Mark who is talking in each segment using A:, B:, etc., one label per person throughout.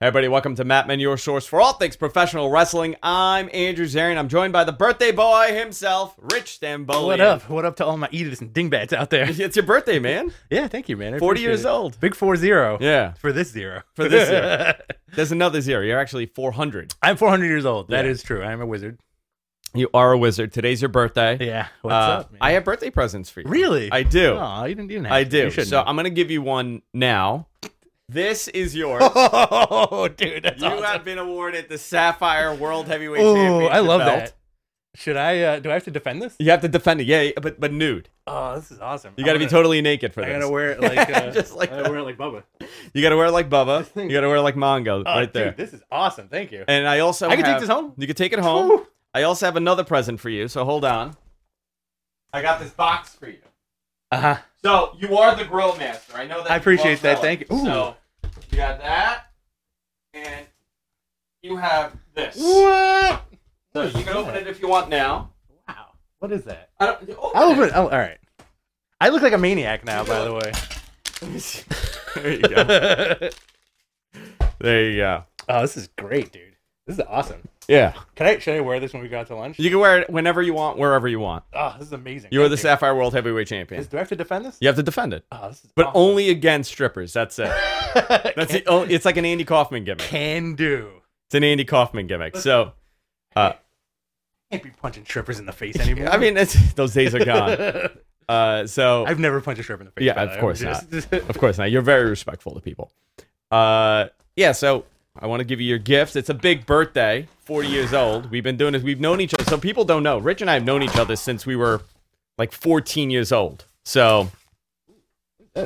A: Hey everybody, welcome to Matt Men, your source for all things professional wrestling. I'm Andrew Zarian. I'm joined by the birthday boy himself, Rich Stambolian.
B: What up? What up to all my eaters and dingbats out there?
A: It's your birthday, man.
B: Yeah, thank you, man.
A: 40 years old.
B: Big 40.
A: Yeah.
B: For this zero.
A: For this year. There's another zero. You're actually 400.
B: I'm 400 years old. That
A: Yeah.
B: is true. I'm a wizard.
A: You are a wizard. Today's your birthday.
B: Yeah. What's up, man?
A: I have birthday presents for you.
B: Really?
A: I do.
B: Oh, you didn't have
A: I
B: to.
A: do.
B: You shouldn't
A: So
B: have.
A: I'm going to give you one now. This is yours.
B: Oh, dude, that's
A: You
B: awesome.
A: have been awarded the Sapphire World Heavyweight
B: Oh,
A: Championship
B: I love
A: belt.
B: that. Should I, do I have to defend this?
A: You have to defend it. Yeah, but nude.
B: Oh, this is awesome.
A: You got to be totally naked for
B: I
A: this.
B: gotta wear it like,
A: Just like
B: I gotta wear it like Bubba.
A: You got to wear it like Bubba. You got to wear it like Mongo
B: Oh,
A: right there.
B: dude, this is awesome. Thank you.
A: And I also
B: I can take
A: have-
B: this home?
A: You can take it home.
B: Woo.
A: I also have another present for you, so hold on. I got this box for you.
B: Uh-huh.
A: So, you are the grill master. I know that.
B: I
A: you
B: appreciate
A: love
B: that.
A: grilling.
B: Thank you. Ooh.
A: So, you got that. And you have this.
B: What?
A: So, you can open it if you want now.
B: Wow. What is that?
A: I don't, open
B: I'll open
A: it.
B: it. Oh, all right. I look like a maniac now, by the way.
A: There you go. There you go.
B: Oh, this is great, dude. This is awesome.
A: Yeah.
B: Should I wear this when we go out to lunch?
A: You can wear it whenever you want, wherever you want.
B: Oh, this is amazing.
A: You are the
B: Thank
A: Sapphire World Heavyweight Champion.
B: Do I have to defend this?
A: You have to defend it.
B: Oh, this is
A: But
B: awesome.
A: only against strippers. That's it. That's the only, it's like an Andy Kaufman gimmick.
B: Can do.
A: It's an Andy Kaufman gimmick. So,
B: Can't be punching strippers in the face anymore.
A: I mean, those days are gone. So,
B: I've never punched a stripper in the face.
A: yeah,
B: by the
A: of
B: way.
A: course
B: I'm
A: not.
B: just-
A: Of course not. You're very respectful to people. Yeah, so I want to give you your gift. It's a big birthday, 40 years old. We've been doing this. We've known each other. So people don't know. Rich and I have known each other since we were like 14 years old. So
B: This.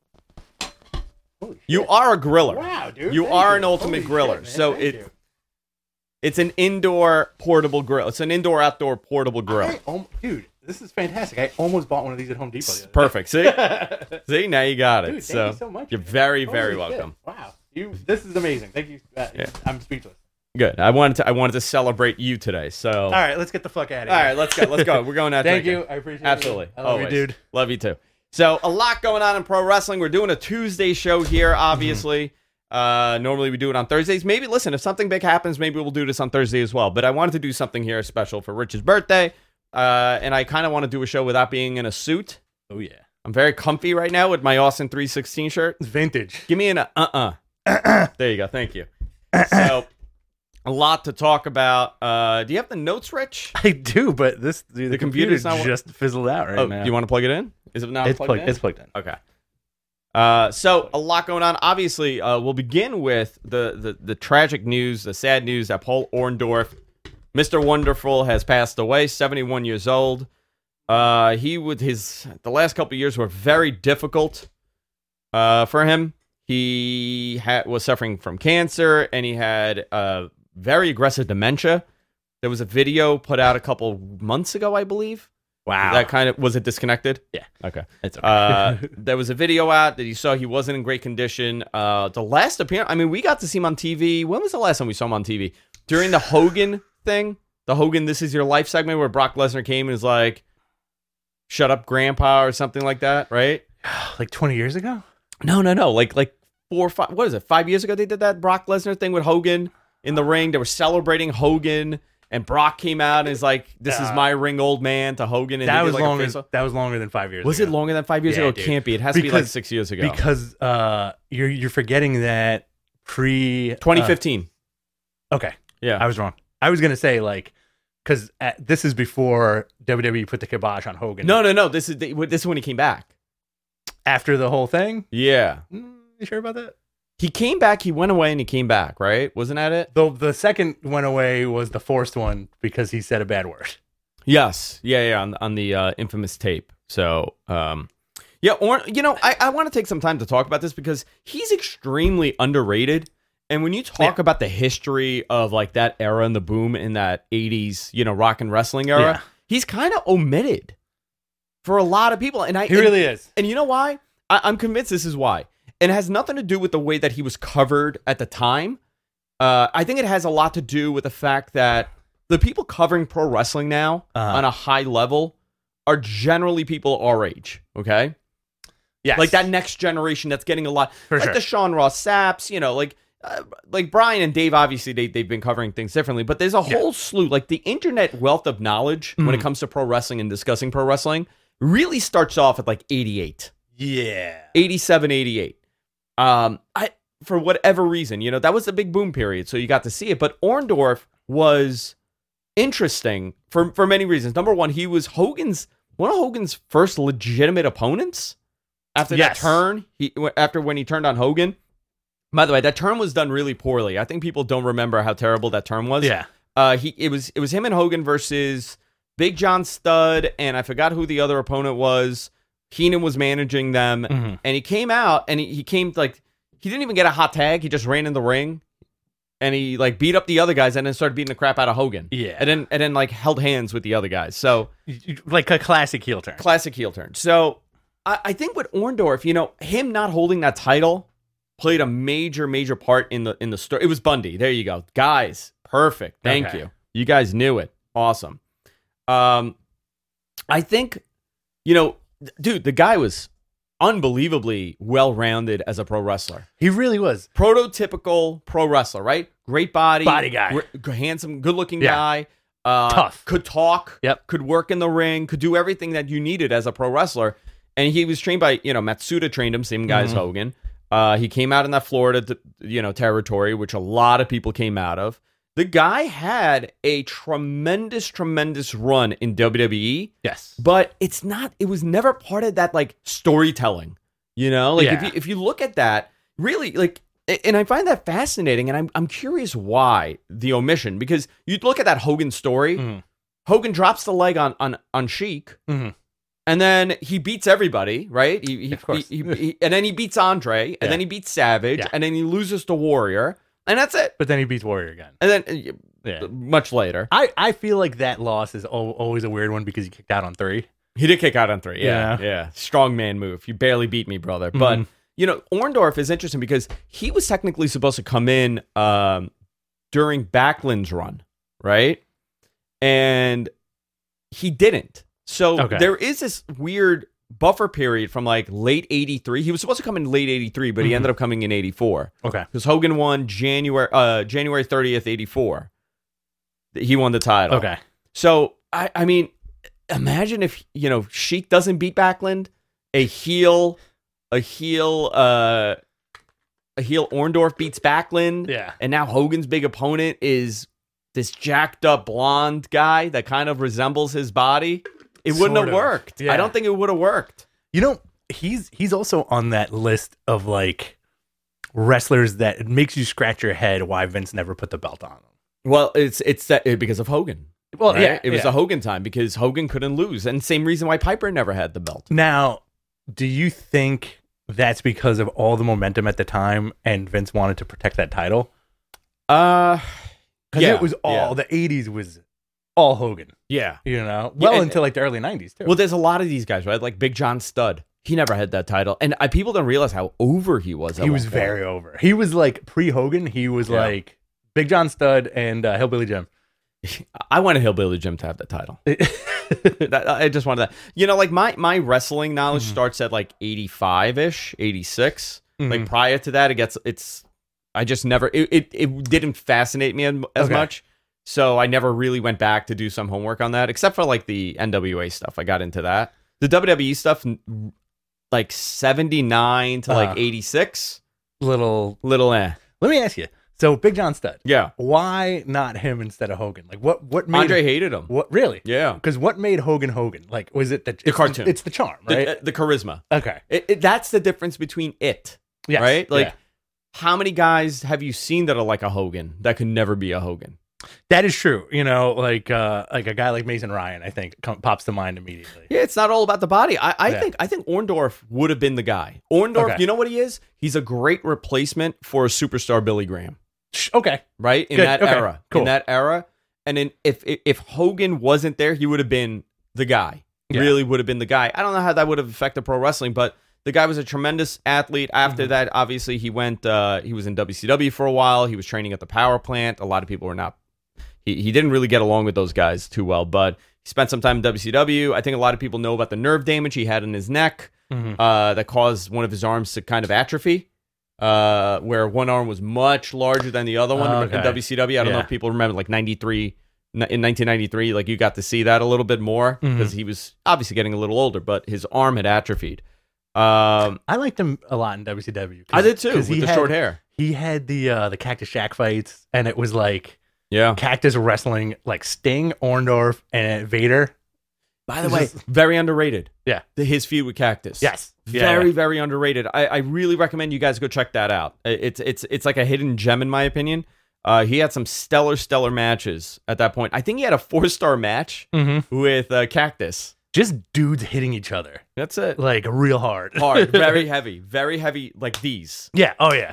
B: Holy shit.
A: you are a griller.
B: Wow, dude.
A: You
B: thank
A: are
B: you.
A: an ultimate
B: Holy
A: griller.
B: shit, man,
A: So
B: thank you.
A: it's an indoor portable grill. It's an indoor-outdoor portable grill.
B: Dude, this is fantastic. I almost bought one of these at Home Depot. the other day.
A: Perfect. See? See? Now you got it.
B: Dude, thank you so much.
A: You're
B: man.
A: very,
B: Holy
A: very
B: shit.
A: welcome.
B: Wow. This is amazing. Thank you.
A: Yeah.
B: I'm speechless.
A: Good. I wanted to celebrate you today. So
B: All right, let's get the fuck out of here.
A: All right, let's go. Let's go. We're going out.
B: Thank
A: drinking.
B: you. I appreciate
A: Absolutely.
B: it. I love
A: Always.
B: you, dude.
A: Love you too. So a lot going on in pro wrestling. We're doing a Tuesday show here, obviously. Normally we do it on Thursdays. Maybe, listen, if something big happens, maybe we'll do this on Thursday as well. But I wanted to do something here special for Rich's birthday. And I kind of want to do a show without being in a suit.
B: Oh, yeah.
A: I'm very comfy right now with my Austin 316 shirt.
B: It's vintage.
A: Give me an There you go. Thank you. So, a lot to talk about. Do you have the notes, Rich?
B: I do, but the
A: computer's
B: computer's
A: not
B: just fizzled out right
A: Oh,
B: now.
A: do you want to plug it in? Is it not
B: It's
A: plugged in?
B: It's plugged in.
A: Okay. So a lot going on. Obviously, we'll begin with the tragic news, the sad news that Paul Orndorff, Mr. Wonderful, has passed away, 71 years old. The last couple of years were very difficult for him. He was suffering from cancer, and he had very aggressive dementia. There was a video put out a couple months ago, I believe.
B: Wow.
A: That kind of, was it disconnected?
B: Yeah.
A: Okay.
B: It's okay.
A: There was a video out that you saw he wasn't in great condition. The last appearance, I mean, we got to see him on TV. When was the last time we saw him on TV? During the Hogan thing, the Hogan This Is Your Life segment where Brock Lesnar came and was like, "Shut up, Grandpa," or something like that, right?
B: Like 20 years ago?
A: No. Like 4 or 5, what is it, 5 years ago they did that Brock Lesnar thing with Hogan in the ring. They were celebrating Hogan. And Brock came out and is like, "This is my ring, old man," to Hogan. And
B: That
A: they
B: was
A: did like
B: longer.
A: a face-off.
B: That was longer than 5 years.
A: Was
B: ago.
A: it longer than 5 years
B: Yeah,
A: ago? It
B: dude.
A: can't be. It has to be like
B: Because-
A: 6 years ago.
B: Because you're forgetting that
A: 2015.
B: Okay,
A: Yeah.
B: I was wrong. I was gonna say like because this is before WWE put the kibosh on Hogan.
A: No. This is when he came back.
B: After the whole thing.
A: Yeah.
B: You sure about that?
A: He came back. He went away and he came back. Right? Wasn't that it?
B: The second went away was the forced one because he said a bad word.
A: Yes. Yeah. On the infamous tape. So, yeah. Or I want to take some time to talk about this because he's extremely underrated. And when you talk about the history of like that era and the boom in that 80s, rock and wrestling era,
B: Yeah.
A: he's kind of omitted for a lot of people. And
B: He really is.
A: And you know why? I'm convinced this is why. And it has nothing to do with the way that he was covered at the time. I think it has a lot to do with the fact that the people covering pro wrestling now on a high level are generally people our age, okay?
B: Yes.
A: Like that next generation that's getting a lot.
B: For
A: like
B: sure.
A: the Sean Ross Sapps, like Brian and Dave, obviously they've been covering things differently, but there's a whole slew, like the internet wealth of knowledge when it comes to pro wrestling and discussing pro wrestling really starts off at like 88.
B: Yeah.
A: 87, 88. For whatever reason, that was the big boom period, so you got to see it. But Orndorff was interesting for many reasons. Number one, he was one of Hogan's first legitimate opponents after that turn. After when he turned on Hogan. By the way, that turn was done really poorly. I think people don't remember how terrible that turn was.
B: Yeah.
A: It was him and Hogan versus Big John Studd, and I forgot who the other opponent was. Heenan was managing them, and he came out, and he came like he didn't even get a hot tag. He just ran in the ring, and he like beat up the other guys, and then started beating the crap out of Hogan.
B: Yeah,
A: and then like held hands with the other guys. So
B: like a classic heel turn.
A: Classic heel turn. So I think with Orndorff, him not holding that title played a major part in the story. It was Bundy. There you go, guys. Perfect. Thank you. You guys knew it. Awesome. I think, dude, the guy was unbelievably well-rounded as a pro wrestler.
B: He really was.
A: Prototypical pro wrestler, right? Great body
B: guy.
A: Handsome, good-looking guy.
B: Tough.
A: Could talk.
B: Yep.
A: Could work in the ring. Could do everything that you needed as a pro wrestler. And he was trained by, Matsuda trained him, same guy as Hogan. He came out in that Florida, territory, which a lot of people came out of. The guy had a tremendous run in WWE.
B: Yes.
A: But it was never part of that like storytelling, if you look at that really like, and I find that fascinating. And I'm curious why the omission, because you look at that Hogan story, Hogan drops the leg on Sheik. And then he beats everybody, right? Of course. And then he beats Andre, and then he beats Savage, and then he loses to Warrior. And that's it.
B: But then he beats Warrior again.
A: And then much later.
B: I feel like that loss is always a weird one because he kicked out on 3.
A: He did kick out on 3. Yeah. Strong man move. You barely beat me, brother. But, Orndorff is interesting because he was technically supposed to come in during Backlund's run, right? And he didn't. So there is this weird buffer period from like late 83. He was supposed to come in late 83, but he ended up coming in 84.
B: Okay.
A: Because Hogan won January 30th, 84. He won the title.
B: Okay.
A: So, I mean, imagine if, Sheik doesn't beat Backlund, a heel Orndorff beats Backlund.
B: Yeah.
A: And now Hogan's big opponent is this jacked up blonde guy that kind of resembles his body. It wouldn't have worked. Yeah. I don't think it would have worked.
B: He's also on that list of like wrestlers that it makes you scratch your head why Vince never put the belt on him.
A: Well, it's that because of Hogan.
B: Well,
A: right?
B: yeah,
A: it was a Hogan time because Hogan couldn't lose, and same reason why Piper never had the belt.
B: Now, do you think that's because of all the momentum at the time, and Vince wanted to protect that title?
A: Because
B: it was all the '80s was all Hogan.
A: Yeah.
B: Until like the early 90s too.
A: Well, there's a lot of these guys, right? Like Big John Studd. He never had that title. And people don't realize how over he was.
B: He was very over. He was like pre-Hogan. He was like Big John Studd and Hillbilly Jim.
A: I wanted Hillbilly Jim to have the title. I just wanted that. Like my wrestling knowledge starts at like 85-ish, 86. Like prior to that, I just never, it didn't fascinate me as much. So I never really went back to do some homework on that, except for like the NWA stuff. I got into that. The WWE stuff, like 79 to like 86.
B: Little.
A: Let
B: me ask you. So Big John Studd.
A: Yeah.
B: Why not him instead of Hogan? Like what made
A: Andre hated him.
B: What really?
A: Yeah.
B: Because what made Hogan Hogan? Like was it the
A: cartoon?
B: It's the charm, right?
A: The charisma.
B: Okay.
A: That's the difference between it.
B: Yes.
A: Right? Like how many guys have you seen that are like a Hogan that could never be a Hogan?
B: That is true. Like a guy like Mason Ryan, I think pops to mind immediately.
A: Yeah, it's not all about the body. I think Orndorff would have been the guy. Orndorff, you know what he is? He's a great replacement for a superstar Billy Graham.
B: Okay.
A: Right? In that era. Cool. In that era. And then if Hogan wasn't there, he would have been the guy. Really would have been the guy. I don't know how that would have affected pro wrestling, but the guy was a tremendous athlete. After that, obviously, he went. He was in WCW for a while. He was training at the power plant. A lot of people were not. He didn't really get along with those guys too well, but he spent some time in WCW. I think a lot of people know about the nerve damage he had in his neck that caused one of his arms to kind of atrophy. where one arm was much larger than the other one in WCW. I don't know if people remember, like 93, in 1993, like you got to see that a little bit more because he was obviously getting a little older, but his arm had atrophied.
B: I liked him a lot in WCW.
A: I did too, with the short hair.
B: He had the Cactus Jack fights, and it was like
A: Yeah.
B: Cactus wrestling like Sting, Orndorff, and Vader.
A: By the way, very underrated.
B: Yeah.
A: His feud with Cactus.
B: Yes.
A: Very underrated. I really recommend you guys go check that out. It's like a hidden gem in my opinion. He had some stellar matches at that point. I think he had a 4-star match with Cactus.
B: Just dudes hitting each other.
A: That's it.
B: Like real hard.
A: Very heavy, like these.
B: Yeah. Oh yeah.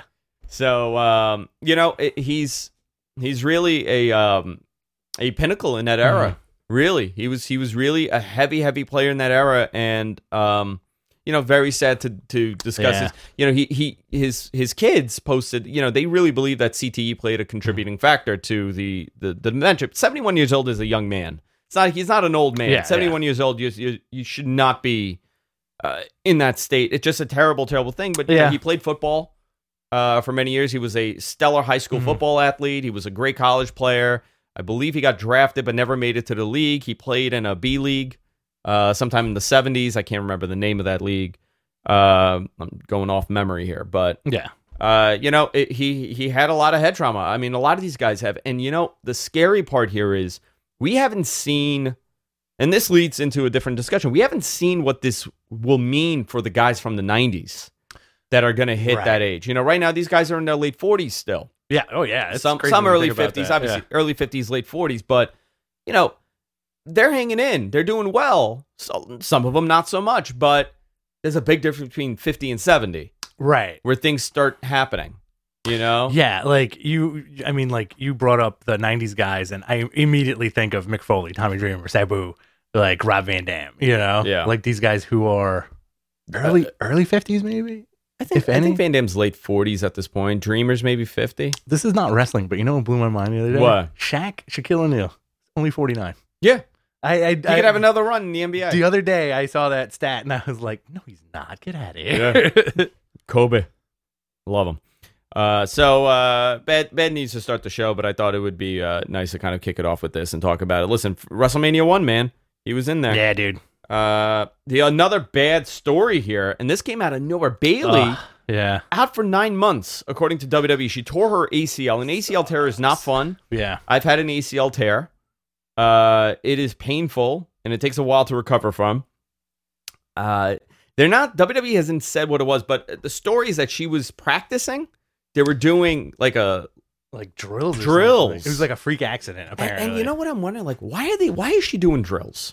A: So he's really a pinnacle in that era. Really, he was really a heavy player in that era, and very sad to discuss this. His kids posted, they really believe that CTE played a contributing factor to the dementia. 71 years old is a young man. He's not an old man. 71 years old, you should not be in that state. It's just a terrible thing. But he played football for many years. He was a stellar high school football athlete. He was a great college player. I believe he got drafted but never made it to the league. He played in a B league sometime in the 70s. I can't remember the name of that league. I'm going off memory here, but he had a lot of head trauma. I mean, a lot of these guys have. And the scary part here is we haven't seen, and this leads into a different discussion. We haven't seen what this will mean for the guys from the 90s that are going to hit that age. Right now these guys are in their late 40s still.
B: Yeah. Oh, yeah. It's
A: some early 50s, obviously early 50s, late 40s. But, they're hanging in. They're doing well. So, some of them not so much. But there's a big difference between 50 and 70.
B: Right.
A: Where things start happening,
B: Yeah, like you brought up the 90s guys, and I immediately think of Mick Foley, Tommy Dreamer, Sabu, like Rob Van Dam,
A: Yeah.
B: Like these guys who are early 50s maybe?
A: I think Van Dam's late 40s at this point. Dreamer's maybe 50.
B: This is not wrestling, but what blew my mind the other day?
A: What?
B: Shaquille O'Neal, only 49.
A: Yeah.
B: I
A: could have another run in the NBA.
B: The other day I saw that stat and I was like, no, he's not. Get out of here.
A: Yeah. Kobe. Love him. Bed needs to start the show, but I thought it would be nice to kind of kick it off with this and talk about it. Listen, WrestleMania 1, man. He was in there.
B: Yeah, dude.
A: Another bad story here, and this came out of nowhere. Bayley, out for 9 months, according to WWE. She tore her ACL. An ACL tear is not fun.
B: Yeah,
A: I've had an ACL tear. It is painful, and it takes a while to recover from. WWE hasn't said what it was, but the story is that she was practicing. They were doing like
B: drills.
A: Drills.
B: It was like a freak accident, apparently.
A: And you know what I'm wondering? Like, why is she doing drills?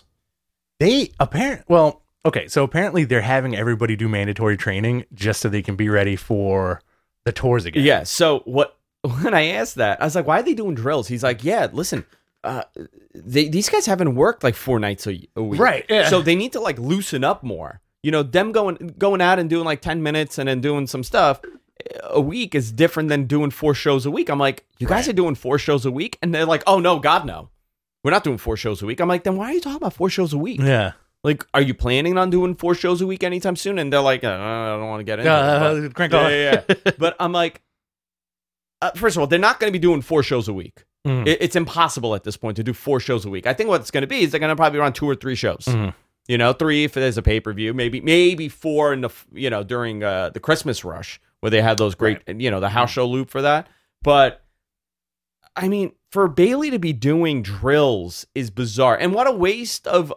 B: So apparently they're having everybody do mandatory training just so they can be ready for the tours again.
A: Yeah. So when I asked that, I was like, why are they doing drills? He's like, yeah, listen, these guys haven't worked like 4 nights a week.
B: Right. Yeah.
A: So they need to like loosen up more. Them going out and doing like 10 minutes and then doing some stuff a week is different than doing 4 shows a week. I'm like, you guys are doing 4 shows a week? And they're like, oh no, God, no. We're not doing 4 shows a week. I'm like, then why are you talking about 4 shows a week?
B: Yeah.
A: Like, are you planning on doing 4 shows a week anytime soon? And they're like, I don't want to get into it.
B: Crank on.
A: Yeah. But I'm like, first of all, they're not going to be doing 4 shows a week. It's impossible at this point to do 4 shows a week. I think what it's going to be is they're going to probably run 2 or 3 shows. 3 if there's a pay-per-view, maybe 4 in the during the Christmas rush where they had those great the house show loop for that. But I mean, for Bayley to be doing drills is bizarre, and what a waste of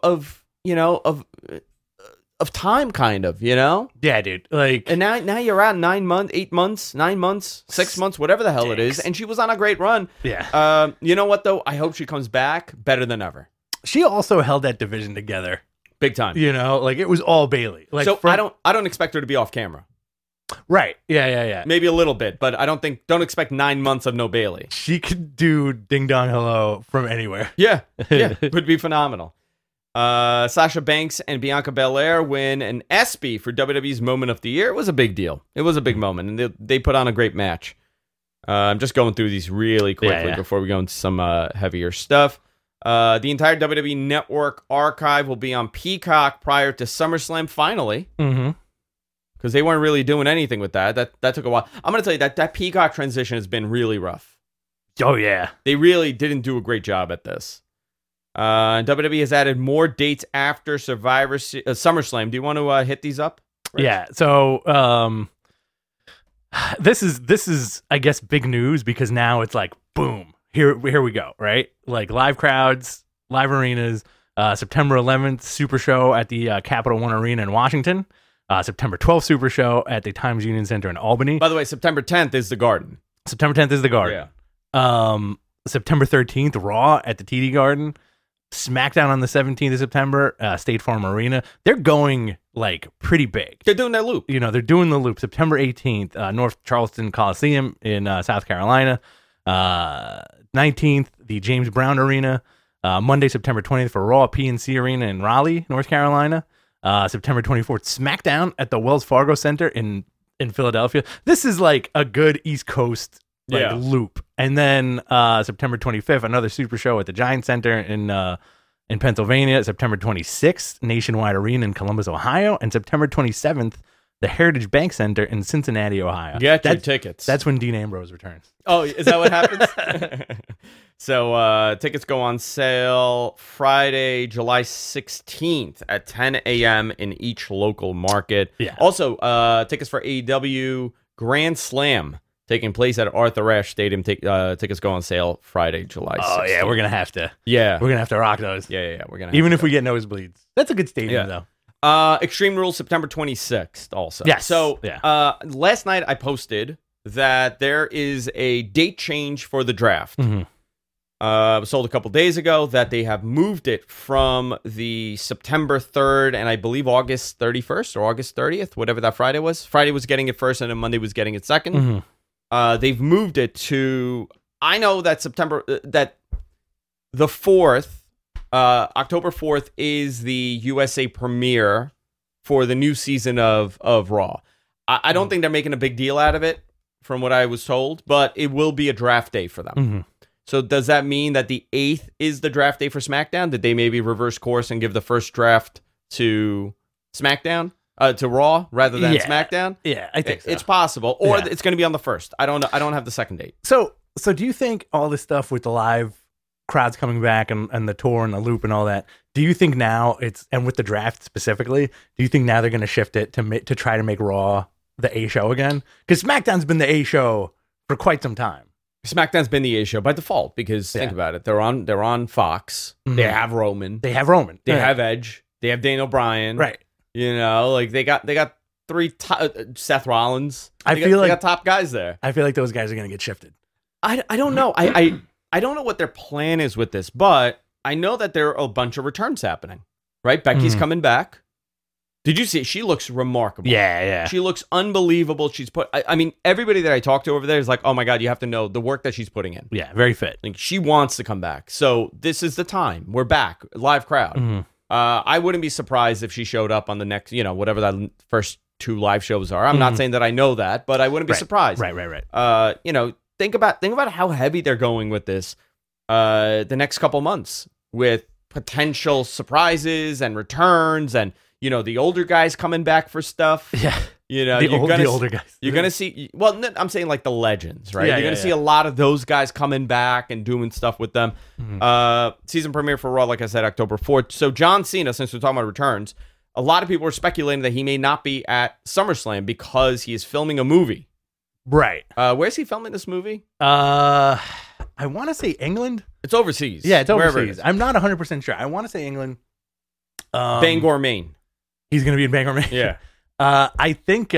A: time, kind of,
B: Yeah, dude. Like,
A: and now you're out 9 months, 8 months, 9 months, 6 months, whatever the hell it is, and she was on a great run.
B: Yeah.
A: You know what though? I hope she comes back better than ever.
B: She also held that division together,
A: big time.
B: Like it was all Bayley. Like,
A: so I don't expect her to be off camera.
B: Right. Yeah.
A: Maybe a little bit, but don't expect 9 months of no Bayley.
B: She could do Ding Dong Hello from anywhere.
A: Yeah. Would be phenomenal. Sasha Banks and Bianca Belair win an ESPY for WWE's Moment of the Year. It was a big deal. It was a big moment, and they put on a great match. I'm just going through these really quickly before we go into some heavier stuff. The entire WWE Network archive will be on Peacock prior to SummerSlam, finally. because they weren't really doing anything with that. That took a while. I'm going to tell you that Peacock transition has been really rough.
B: Oh, yeah.
A: They really didn't do a great job at this. WWE has added more dates after SummerSlam. Do you want to hit these up? Rich?
B: Yeah. So this is I guess big news because now it's like boom, here we go, right? Like live crowds, live arenas. September 11th, Super Show at the Capital One Arena in Washington. September 12th, Super Show at the Times Union Center in Albany.
A: By the way, September 10th is the Garden.
B: September 10th is the Garden.
A: Yeah.
B: September 13th, Raw at the TD Garden. SmackDown on the 17th of September, State Farm Arena. They're going like pretty big.
A: They're doing that loop.
B: You know, they're doing the loop. September 18th, North Charleston Coliseum in South Carolina. 19th, the James Brown Arena. Monday, September 20th for Raw, PNC Arena in Raleigh, North Carolina. September 24th, SmackDown at the Wells Fargo Center in Philadelphia. This is like a good East Coast loop. And then September 25th, another Super Show at the Giant Center in Pennsylvania. September 26th, Nationwide Arena in Columbus, Ohio. And September 27th, the Heritage Bank Center in Cincinnati, Ohio.
A: Get your tickets.
B: That's when Dean Ambrose returns.
A: Oh, is that what happens? So tickets go on sale Friday, July 16th at 10 a.m. in each local market.
B: Yeah.
A: Also, tickets for AEW Grand Slam taking place at Arthur Ashe Stadium. Tickets go on sale Friday, July 16th.
B: Oh, yeah, we're going to have to.
A: Yeah.
B: We're going to have to rock those.
A: Yeah. We're gonna
B: Even if we get nosebleeds. That's a good stadium, though.
A: Extreme Rules September 26th also.
B: Yes.
A: So last night I posted that there is a date change for the draft.
B: Mm-hmm.
A: Sold a couple days ago that they have moved it from the September 3rd and I believe August 31st or August 30th, whatever that Friday was. Friday was getting it first and then Monday was getting it second.
B: Mm-hmm.
A: They've moved it to, I know that that the 4th, October 4th is the USA premiere for the new season of Raw. I don't think they're making a big deal out of it from what I was told, but it will be a draft day for them.
B: Mm-hmm.
A: So does that mean that the 8th is the draft day for SmackDown? Did they maybe reverse course and give the first draft to SmackDown, to Raw rather than SmackDown?
B: Yeah, I think so.
A: It's possible, or it's going to be on the 1st. I don't know. I don't have the second date.
B: So do you think all this stuff with the live crowds coming back and the tour and the loop and all that, do you think now and with the draft specifically, do you think now they're going to shift it to try to make Raw the A show again? Because SmackDown's been the A show for quite some time.
A: SmackDown's been the A show by default because think about it. They're on Fox. Mm-hmm. They have Roman. They have Edge. They have Daniel Bryan.
B: Right.
A: You know, like they got three Seth Rollins. They got top guys there.
B: I feel like those guys are going to get shifted.
A: I don't know. I don't know what their plan is with this, but I know that there are a bunch of returns happening. Right? Becky's coming back. Did you see it? She looks remarkable.
B: Yeah.
A: She looks unbelievable. She's I mean, everybody that I talk to over there is like, oh my God, you have to know the work that she's putting in.
B: Yeah, very fit.
A: Like she wants to come back. So this is the time. We're back. Live crowd.
B: Mm-hmm.
A: I wouldn't be surprised if she showed up on the next, whatever that first 2 live shows are. I'm not saying that I know that, but I wouldn't be surprised.
B: Right.
A: Think about how heavy they're going with this the next couple months with potential surprises and returns and the older guys coming back for stuff.
B: Yeah.
A: The
B: older guys.
A: You're going to see, well, I'm saying like the legends, right?
B: Yeah,
A: you're going to see a lot of those guys coming back and doing stuff with them. Mm-hmm. Season premiere for Raw, like I said, October 4th. So John Cena, since we're talking about returns, a lot of people are speculating that he may not be at SummerSlam because he is filming a movie.
B: Right.
A: Where's he filming this movie?
B: I want to say England.
A: It's overseas.
B: Yeah, it's overseas. I'm not 100% sure. I want to say England.
A: Bangor, Maine.
B: He's going to be in Bangor, Maine.
A: Yeah.
B: I think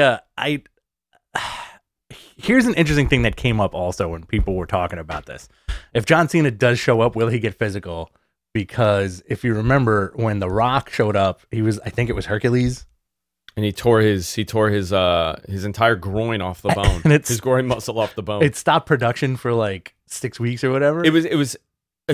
B: here's an interesting thing that came up also when people were talking about this. If John Cena does show up, will he get physical? Because if you remember when The Rock showed up, I think it was Hercules.
A: And he tore his entire groin off the bone. And his groin muscle off the bone.
B: It stopped production for like 6 weeks or whatever.
A: It was a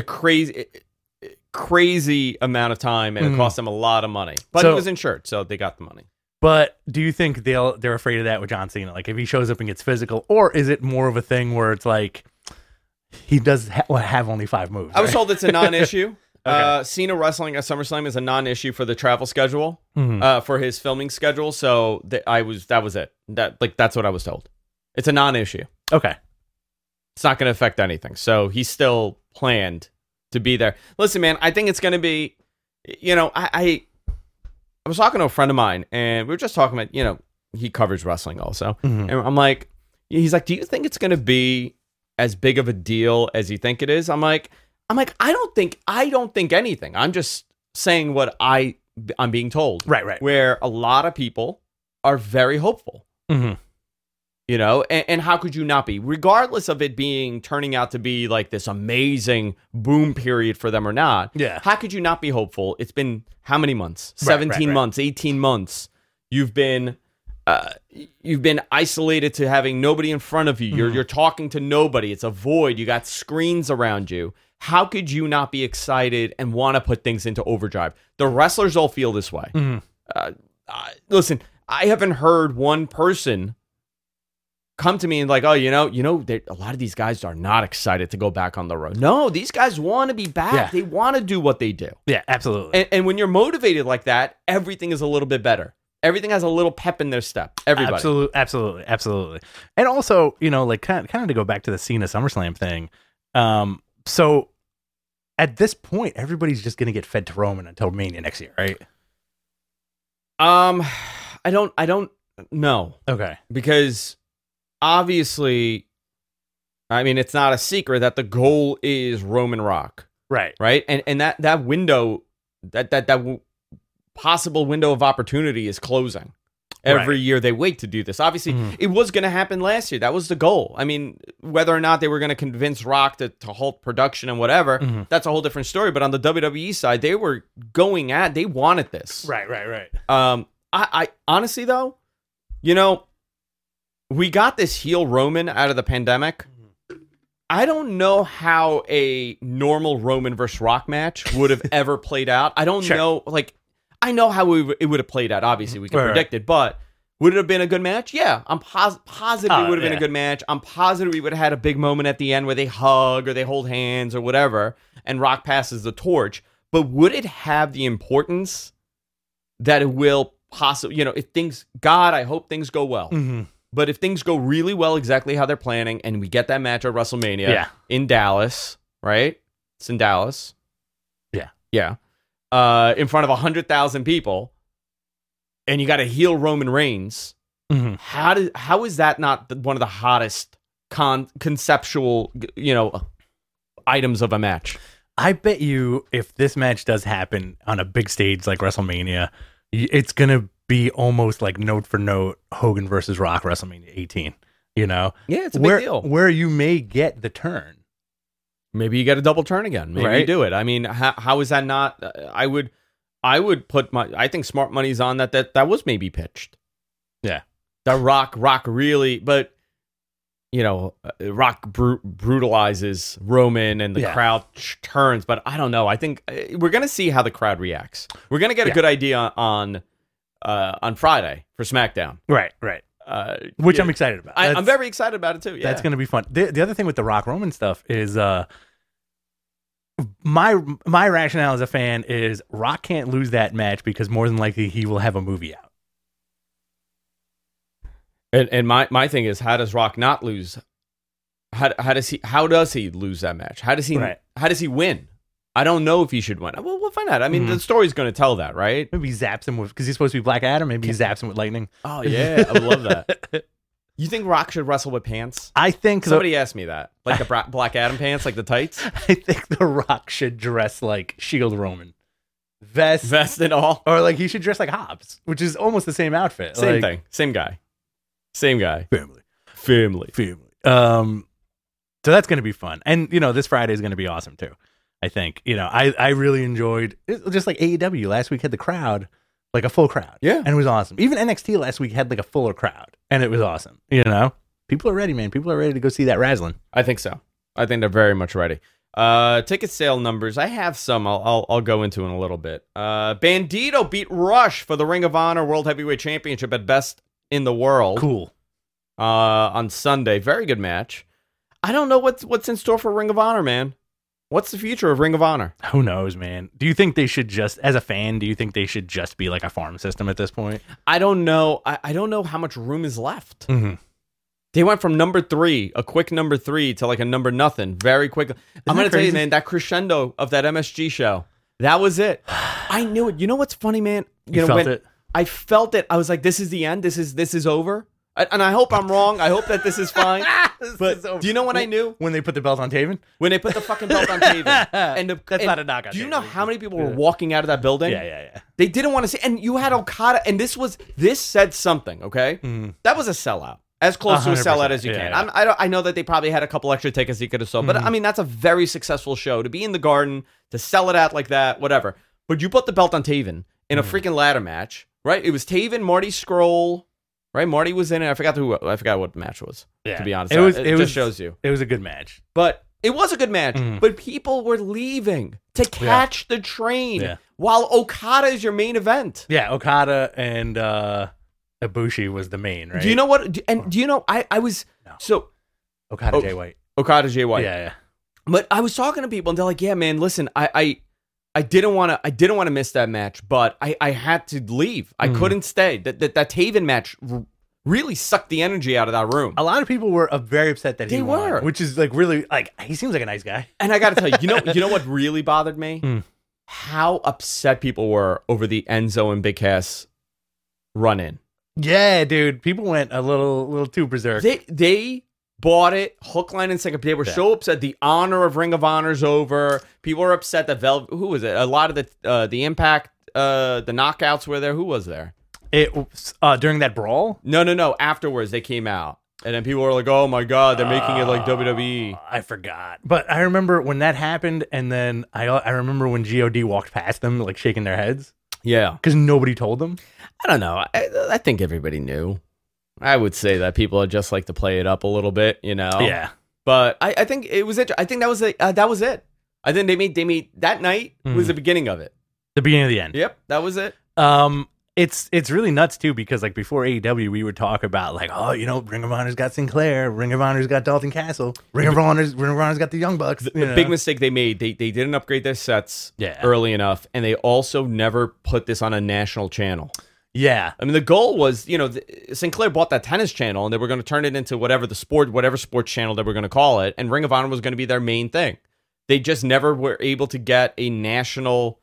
A: crazy amount of time, and it cost them a lot of money. But it was insured, so they got the money.
B: But do you think they're afraid of that with John Cena? Like if he shows up and gets physical, or is it more of a thing where it's like he does have only 5 moves?
A: I was told it's a non-issue. Cena wrestling at SummerSlam is a non-issue for the travel schedule, for his filming schedule. So that was it. That's what I was told. It's a non-issue.
B: Okay.
A: It's not going to affect anything. So he's still planned to be there. Listen, man, I think it's going to be, I was talking to a friend of mine, and we were just talking about, he covers wrestling also. And I'm like, he's like, do you think it's going to be as big of a deal as you think it is? I'm like, I don't think anything. I'm just saying what I'm being told.
B: Right.
A: Where a lot of people are very hopeful.
B: Mm-hmm.
A: And how could you not be, regardless of it turning out to be like this amazing boom period for them or not?
B: Yeah.
A: How could you not be hopeful? It's been how many months?
B: Right,
A: 17 months, 18 months. You've been isolated to having nobody in front of you. You're talking to nobody. It's a void. You got screens around you. How could you not be excited and want to put things into overdrive? The wrestlers all feel this way. Listen, I haven't heard one person come to me and like, oh, a lot of these guys are not excited to go back on the road. No, these guys want to be back.
B: Yeah.
A: They want to do what they do.
B: Yeah, absolutely.
A: And when you're motivated like that, everything is a little bit better. Everything has a little pep in their step. Everybody.
B: Absolutely. And also, kind of to go back to the Cena SummerSlam thing. So at this point, everybody's just going to get fed to Roman until Mania next year, right?
A: I don't know.
B: Okay.
A: Because obviously, I mean, it's not a secret that the goal is Roman Rock.
B: Right.
A: And that window, that possible window of opportunity is closing. Every year they wait to do this. Obviously, it was going to happen last year. That was the goal. I mean, whether or not they were going to convince Rock to halt production and whatever, that's a whole different story. But on the WWE side, they were they wanted this.
B: Right.
A: I honestly, though, we got this heel Roman out of the pandemic. I don't know how a normal Roman versus Rock match would have ever played out. I don't know. I know how it would have played out. Obviously, we can predict it, but would it have been a good match? Yeah, I'm positive it would have been a good match. I'm positive we would have had a big moment at the end where they hug or they hold hands or whatever, and Rock passes the torch. But would it have the importance that it will possibly, if things, God, I hope things go well. But if things go really well, exactly how they're planning, and we get that match at WrestleMania in Dallas, right? It's in Dallas. Yeah. In front of 100,000 people, and you got a heel Roman Reigns. How is that not one of the hottest conceptual, items of a match?
B: I bet you if this match does happen on a big stage like WrestleMania, it's gonna be almost like note for note Hogan versus Rock WrestleMania 18.
A: Yeah, it's a big deal.
B: Where you may get the turn.
A: Maybe you get a double turn again. Maybe you do it. I mean, how is that not? I would put I think smart money's on that was maybe pitched.
B: Yeah,
A: that Rock really, but Rock brutalizes Roman and the crowd turns. But I don't know. I think we're gonna see how the crowd reacts. We're gonna get a good idea on Friday for SmackDown.
B: Right. Which I'm excited about.
A: I'm very excited about it too. Yeah,
B: that's going to be fun. The other thing with the Rock Roman stuff is my rationale as a fan is Rock can't lose that match because more than likely he will have a movie out.
A: And my thing is, how does Rock not lose? How does he lose that match? How does he win? I don't know if he should win. Well, we'll find out. I mean, the story's going to tell that, right?
B: Maybe he zaps him because he's supposed to be Black Adam. Maybe he zaps him with lightning.
A: Oh yeah, I would love that. You think Rock should wrestle with pants?
B: I think
A: somebody asked me that, like the Black Adam pants, like the tights.
B: I think The Rock should dress like Shield Roman, vest
A: and all,
B: or like he should dress like Hobbs, which is almost the same outfit.
A: Same thing, same guy. Family.
B: So that's going to be fun, and this Friday is going to be awesome too. I think, I really enjoyed it, just like AEW last week had the crowd, like a full crowd.
A: Yeah.
B: And it was awesome. Even NXT last week had like a fuller crowd and it was awesome. People are ready, man. People are ready to go see that wrestling.
A: I think so. I think they're very much ready. Ticket sale numbers. I have some I'll go into in a little bit. Bandito beat Rush for the Ring of Honor World Heavyweight Championship at Best in the World.
B: Cool.
A: On Sunday. Very good match. I don't know what's in store for Ring of Honor, man. What's the future of Ring of Honor?
B: Who knows, man? Do you think they should just, as a fan, do you think they should just be like a farm system at this point?
A: I don't know. I don't know how much room is left.
B: Mm-hmm.
A: They went from number 3, a quick number 3, to like a number nothing very quickly. I'm going to tell you, man, that crescendo of that MSG show, that was it. I knew it. You know what's funny, man?
B: You
A: know,
B: felt
A: when
B: it?
A: I felt it. I was like, this is the end. This is over. And I hope I'm wrong. I hope that this is fine. But do you know when I knew?
B: When they put the belt on Taven?
A: When they put the fucking belt on Taven.
B: That's not a knock on
A: Do you
B: Taven.
A: know how many people were walking out of that building?
B: Yeah.
A: They didn't want to see. And you had Okada. And this said something, okay? That was a sellout. As close to a
B: 100%.
A: sellout as you can.
B: Yeah.
A: I know that they probably had a couple extra tickets you could have sold. But I mean, that's a very successful show. To be in the Garden, to sell it out like that, whatever. But you put the belt on Taven in a freaking ladder match, right? It was Taven, Marty Scurll. Right, Marty was in it. I forgot what the match was.
B: Yeah.
A: To be honest,
B: It
A: just shows you.
B: It was a good match.
A: But it was a good match. But people were leaving to catch the train while Okada is your main event.
B: Yeah, Okada and Ibushi was the main, right?
A: Do you know what? And do you know? I was so
B: Okada Jay White.
A: Okada Jay White.
B: Yeah.
A: But I was talking to people and they're like, "Yeah, man, listen, I didn't want to miss that match, but I had to leave. I couldn't stay. That Taven match really sucked the energy out of that room.
B: A lot of people were very upset that he
A: They
B: won,
A: were.
B: which is like really like he seems like a nice guy.
A: And I got to tell you, you know what really bothered me? How upset people were over the Enzo and Big Cass run in.
B: Yeah, dude, people went a little too berserk.
A: They bought it hook, line, and sinker. They were so upset. The honor of Ring of Honor's over. People were upset that who was it? A lot of the Impact, the Knockouts were there. Who was there?
B: It during that brawl?
A: No. Afterwards, they came out. And then people were like, oh my God, they're making it like WWE.
B: I forgot. But I remember when that happened, and then I remember when GOD walked past them, like shaking their heads.
A: Yeah.
B: Because nobody told them.
A: I don't know. I think everybody knew. I would say that people just like to play it up a little bit, you know?
B: Yeah.
A: But I think it was it. I think that was it. That was it. I think they made that night was the beginning of it.
B: The beginning of the end.
A: Yep, that was it.
B: It's really nuts too, because like before AEW we would talk about like, oh, you know, Ring of Honor's got Sinclair, Ring of Honor's got Dalton Castle, Ring of Honor's got the Young Bucks.
A: The big mistake they made, they didn't upgrade their sets early enough, and they also never put this on a national channel.
B: Yeah.
A: I mean, the goal was, you know, Sinclair bought that tennis channel, and they were going to turn it into whatever sports channel they were going to call it, and Ring of Honor was going to be their main thing. They just never were able to get a national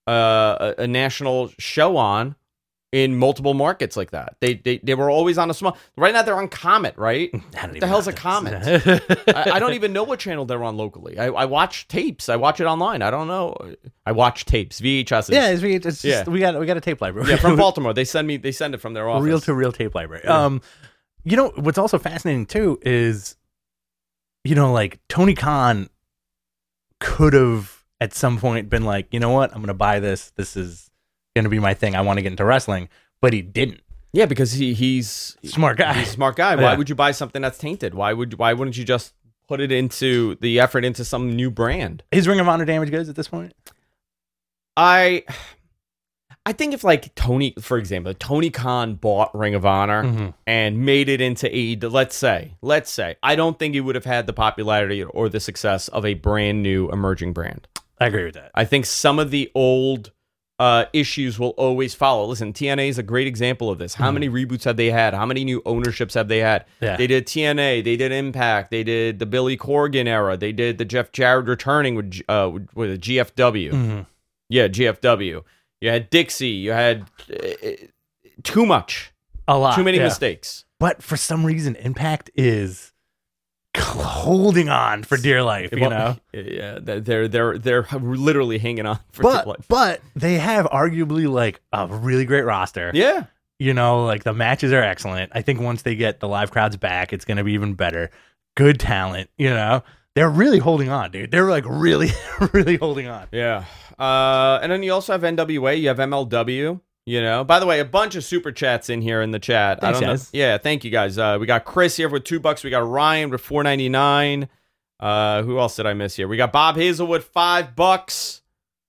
A: show on in multiple markets like that. They were always on a small. Right now they're on Comet, right? What the hell's a Comet? I don't even know what channel they're on locally. I watch tapes. I watch it online. I don't know. I watch tapes, VHSs.
B: Yeah, it's just, we got a tape library.
A: Yeah, from Baltimore. They send it from their office.
B: Reel to reel tape library.
A: Yeah.
B: You know what's also fascinating too is, you know, like Tony Khan could have at some point been like, you know what, I'm gonna buy this. This is going to be my thing. I want to get into wrestling, but he didn't.
A: Yeah, because he's
B: smart guy.
A: He's a smart guy. Why would you buy something that's tainted? Why wouldn't you just put it into the effort into some new brand?
B: Is Ring of Honor damaged goods at this point?
A: I think if like for example, Tony Khan bought Ring of Honor and made it into AEW, let's say, I don't think it would have had the popularity or the success of a brand new emerging brand.
B: I agree with that.
A: I think some of the old issues will always follow. Listen, TNA is a great example of this. How many reboots have they had? How many new ownerships have they had?
B: Yeah.
A: They did TNA, they did Impact, they did the Billy Corgan era, they did the Jeff Jarrett returning with the GFW. Yeah, GFW. You had Dixie. You had too much.
B: A lot.
A: Too many mistakes.
B: But for some reason, Impact is holding on for dear life, you know?
A: Yeah, they're literally hanging on for dear life.
B: But they have arguably like a really great roster.
A: Yeah.
B: You know, like the matches are excellent. I think once they get the live crowds back, it's going to be even better. Good talent, you know? They're really holding on, dude. They're like really, really holding on.
A: Yeah. And then you also have NWA. You have MLW. You know, by the way, a bunch of super chats in here in the chat.
B: Thanks,
A: I don't know.
B: guys.
A: Yeah, thank you guys. We got Chris here with $2. We got Ryan with $4.99. Who else did I miss here? We got Bob Hazelwood $5.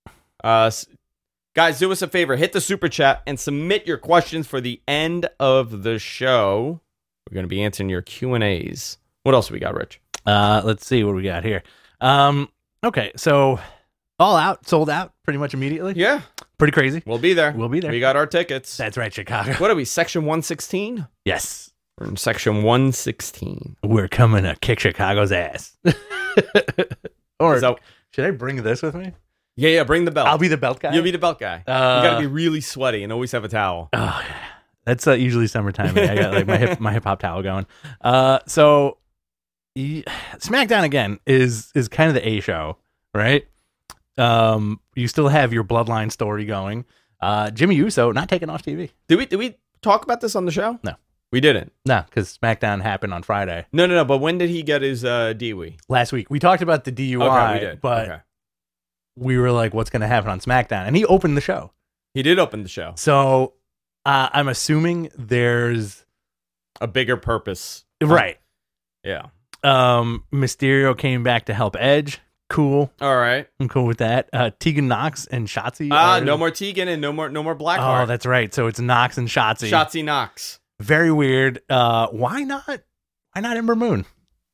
A: Guys, do us a favor. Hit the super chat and submit your questions for the end of the show. We're going to be answering your Q&As. What else we got, Rich?
B: Let's see what we got here. Okay, so All Out, sold out pretty much immediately.
A: Yeah,
B: Pretty crazy.
A: we'll be there.
B: We'll be there.
A: We got our tickets.
B: That's right, Chicago.
A: What are we, section 116?
B: Yes.
A: We're in section 116.
B: We're coming to kick Chicago's ass. Or
A: So,
B: should I bring this with me?
A: yeah, bring the belt.
B: I'll be the belt guy.
A: You'll be the belt guy. You got to be really sweady and always have a towel.
B: Oh, yeah. That's usually summertime. I got like my hip hop towel going. So SmackDown again is kind of the A show, right? You still have your bloodline story going. Jimmy Uso not taken off TV.
A: Did we talk about this on the show?
B: No.
A: We didn't.
B: No, because SmackDown happened on Friday
A: No. But when did he get his DUI?
B: last week. We talked about the DUI,
A: Okay, we did.
B: but
A: Okay.
B: we were like, "What's going to happen on SmackDown?" And he opened the show.
A: He did open the show.
B: So I'm assuming there's
A: A bigger purpose.
B: right.
A: Yeah.
B: Mysterio came back to help Edge. Cool.
A: All right.
B: I'm cool with that. Tegan Knox and Shotzi.
A: No more Tegan and no more Blackheart.
B: Oh, that's right. So it's Knox and Shotzi.
A: Shotzi Knox.
B: Very weird. Why not? Why not Ember Moon?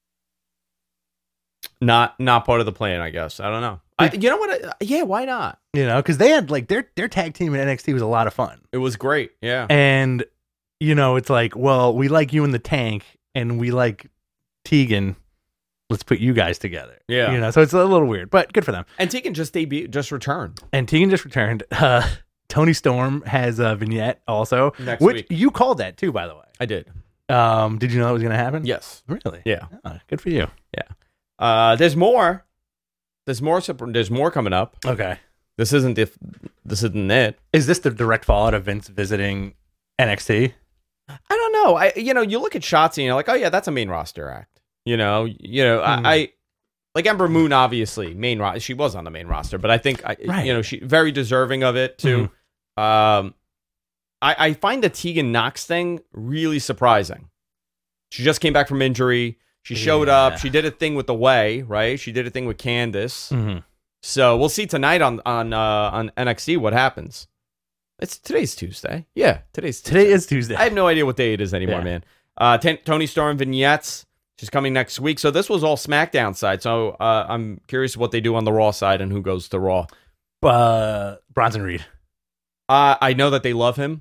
A: Not part of the plan, I guess. I don't know. You know what? Yeah, why not?
B: You know, because they had like their tag team in NXT was a lot of fun.
A: It was great. Yeah.
B: And you know, it's like, well, we like you in the Tank, and we like Tegan. Let's put you guys together.
A: Yeah.
B: You know, so it's a little weird, but good for them.
A: And Tegan just returned.
B: And Tegan just returned. Tony Storm has a vignette also,
A: Next
B: which
A: week.
B: you called that too, by the way.
A: I did.
B: Did you know that was going to happen?
A: Yes.
B: Really?
A: Yeah.
B: Oh, good for you.
A: There's more. There's more coming up.
B: Okay.
A: This isn't it.
B: Is this the direct fallout of Vince visiting NXT?
A: I don't know. You look at Shotzi and you're like, oh yeah, that's a main roster act. I like Ember Moon, obviously main roster. She was on the main roster, but I think she very deserving of it too. I find the Tegan Knox thing really surprising. She just came back from injury. She showed up. She did a thing with the Way, right? She did a thing with Candice.
B: Mm-hmm.
A: So we'll see tonight on NXT what happens. Today's Tuesday. Yeah, today
B: is Tuesday.
A: I have no idea what day it is anymore, man. Tony Storm vignettes. She's coming next week. So this was all SmackDown side. So I'm curious what they do on the Raw side and who goes to Raw.
B: Bronson Reed.
A: I know that they love him.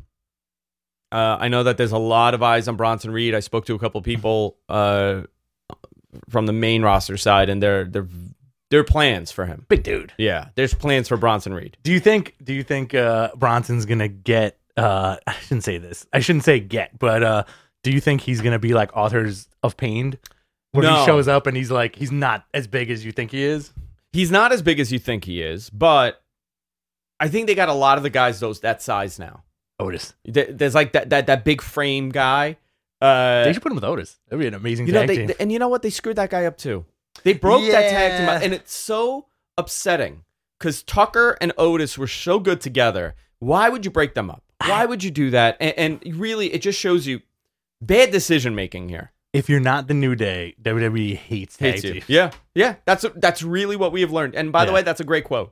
A: I know that there's a lot of eyes on Bronson Reed. I spoke to a couple people from the main roster side, and their plans for him.
B: Big dude.
A: Yeah, there's plans for Bronson Reed.
B: Do you think Bronson's gonna get? I shouldn't say this. I shouldn't say get, but do you think he's gonna be like Authors of Pain, where he shows up and he's like he's not as big as you think he is?
A: He's not as big as you think he is, but I think they got a lot of the guys that size now.
B: Otis.
A: There's like that big frame guy.
B: They should put him with Otis. That'd be an amazing tag team.
A: And you know what? They screwed that guy up too. They broke that tag team up, and it's so upsetting because Tucker and Otis were so good together. Why would you break them up? Why would you do that? And really, it just shows you bad decision making here.
B: If you're not the New Day, WWE hates tag teams.
A: Yeah. That's really what we have learned. And by the way, that's a great quote.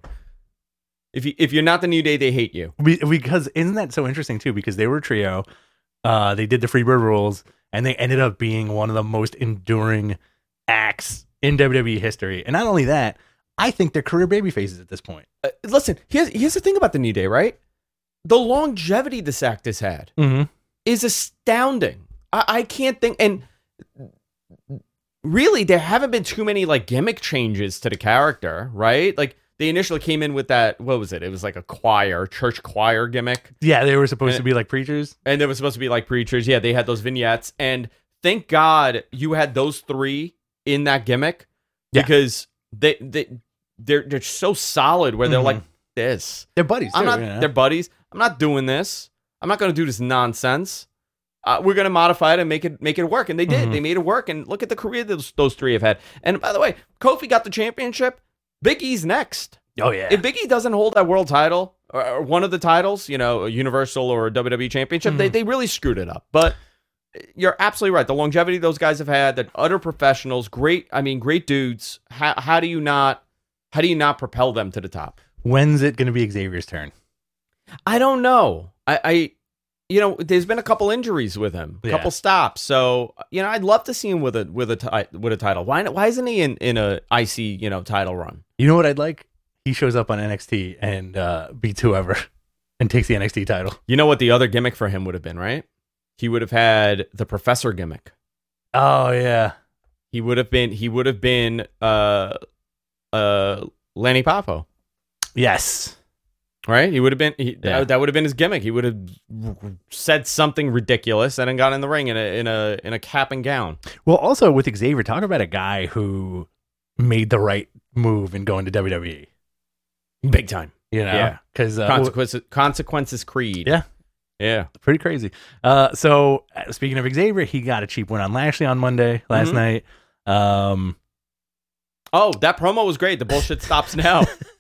A: If you're not the New Day, they hate you.
B: Because isn't that so interesting too? Because they were a trio. They did the Freebird rules, and they ended up being one of the most enduring acts in WWE history. And not only that, I think they're career babyfaces at this point.
A: Listen, here's the thing about the New Day, right? The longevity this act has had is astounding. I can't think, and really, there haven't been too many like gimmick changes to the character, right? Like they initially came in with that. What was it? It was like a church choir gimmick.
B: Yeah, they were supposed to be like preachers,
A: and they were supposed to be like preachers. Yeah, they had those vignettes, and thank God you had those three in that gimmick because they're so solid. Where they're like this,
B: they're buddies. Too,
A: They're buddies. I'm not doing this. I'm not going to do this nonsense. We're going to modify it and make it work. And they did. They made it work. And look at the career those three have had. And by the way, Kofi got the championship. Big E's next.
B: Oh, yeah.
A: If Big E doesn't hold that world title or one of the titles, a Universal or a WWE championship, they really screwed it up. But you're absolutely right. The longevity those guys have had, they're utter professionals, great dudes. How do you not propel them to the top?
B: When's it going to be Xavier's turn?
A: I don't know. there's been a couple injuries with him, a
B: Yeah.
A: couple stops. So, I'd love to see him with a title. Why isn't he in a IC, title run?
B: You know what I'd like? He shows up on NXT and beats whoever and takes the NXT title.
A: You know what the other gimmick for him would have been, right? He would have had the professor gimmick.
B: Oh yeah.
A: He would have been Lanny Poffo.
B: Yes.
A: Right? He would have been that would have been his gimmick. He would have said something ridiculous and then got in the ring in a cap and gown.
B: Well, also with Xavier, talk about a guy who made the right move in going to WWE.
A: Big time.
B: Yeah. Because
A: consequences creed.
B: Yeah.
A: Yeah.
B: Pretty crazy. So speaking of Xavier, he got a cheap win on Lashley on Monday last night.
A: Oh, that promo was great. The bullshit stops now.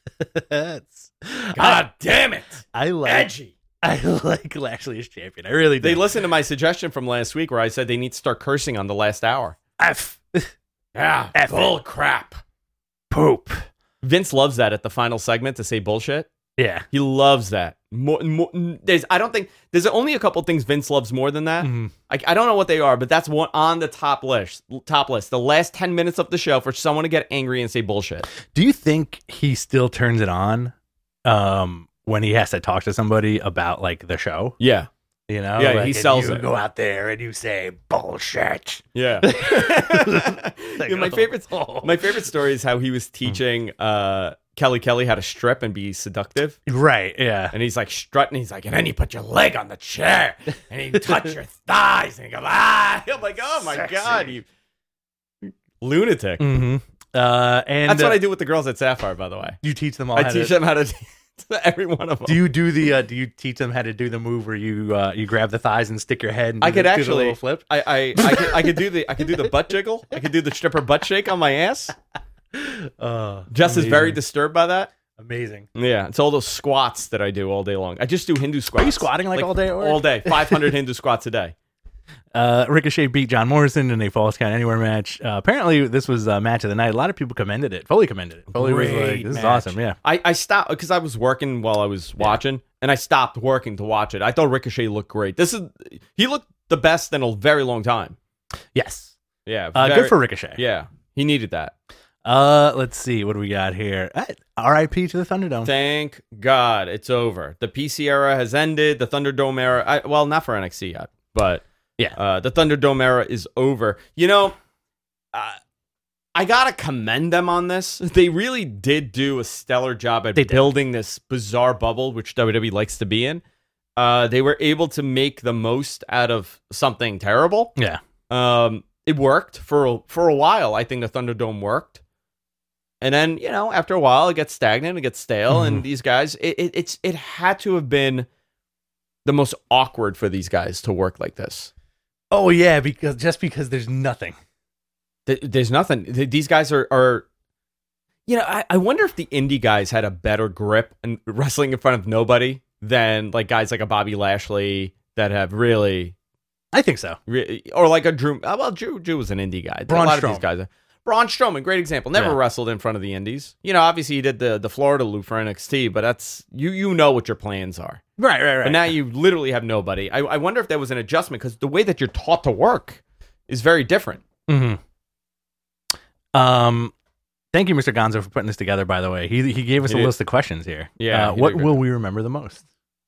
A: God damn it. Edgy.
B: I like Lashley as champion. I really do.
A: They listened to my suggestion from last week where I said they need to start cursing on the last hour. Yeah. Bull crap.
B: Poop.
A: Vince loves that at the final segment to say bullshit.
B: Yeah.
A: He loves that. I don't think there's only a couple things Vince loves more than that.
B: Mm-hmm.
A: I don't know what they are, but that's one on the top list. The last 10 minutes of the show for someone to get angry and say bullshit.
B: Do you think he still turns it on when he has to talk to somebody about like the show?
A: Yeah.
B: Yeah,
A: like, he sells
B: you
A: it.
B: Go out there and you say bullshit.
A: Yeah. My favorite story is how he was teaching Kelly how to strip and be seductive.
B: Right, yeah.
A: And he's like strutting. He's like, and then you put your leg on the chair and you touch your thighs and you go, ah. I'm like, oh my
B: Sexy.
A: God, you lunatic.
B: Mm-hmm. And
A: that's what I do with the girls at Sapphire, by the way.
B: You teach them all.
A: I teach them how to. Every one of them.
B: Do you do the? Do you teach them how to do the move where you grab the thighs and stick your head? And
A: I could
B: do
A: actually
B: the little flip.
A: I could do the butt jiggle. I could do the stripper butt shake on my ass. Jess is very disturbed by that.
B: Amazing.
A: Yeah, it's all those squats that I do all day long. I just do Hindu squats.
B: Are you squatting like all day?
A: All day, 500 Hindu squats a day.
B: Ricochet beat John Morrison in a Falls Count Anywhere match. Apparently, this was a match of the night. A lot of people commended it. Foley commended it. Foley was like, "This is awesome." Yeah.
A: I stopped because I was working while I was watching, and I stopped working to watch it. I thought Ricochet looked great. He looked the best in a very long time.
B: Yes.
A: Yeah.
B: Good for Ricochet.
A: Yeah, he needed that.
B: Let's see. What do we got here? R.I.P. to the Thunderdome.
A: Thank God it's over. The PC era has ended. The Thunderdome era, well, not for NXT yet, but yeah, the Thunderdome era is over. I gotta commend them on this. They really did do a stellar job at building this bizarre bubble, which WWE likes to be in. They were able to make the most out of something terrible.
B: Yeah.
A: It worked for a while. I think the Thunderdome worked. And then, after a while, it gets stagnant, it gets stale, and these guys, it had to have been the most awkward for these guys to work like this.
B: Oh yeah, because there's nothing.
A: There's nothing. These guys are I wonder if the indie guys had a better grip and wrestling in front of nobody than like guys like a Bobby Lashley that have really.
B: I think so.
A: Or like a Drew. Well, Drew was an indie guy.
B: Braun
A: a lot
B: Strowman.
A: of these guys. Braun Strowman, great example. Never wrestled in front of the indies. Obviously he did the Florida loop for NXT, but that's you know what your plans are.
B: Right.
A: But now you literally have nobody. I wonder if there was an adjustment because the way that you're taught to work is very different.
B: Mm-hmm. Thank you, Mr. Gonzo, for putting this together. By the way, he gave us a list of questions here.
A: Yeah.
B: What will we remember the most?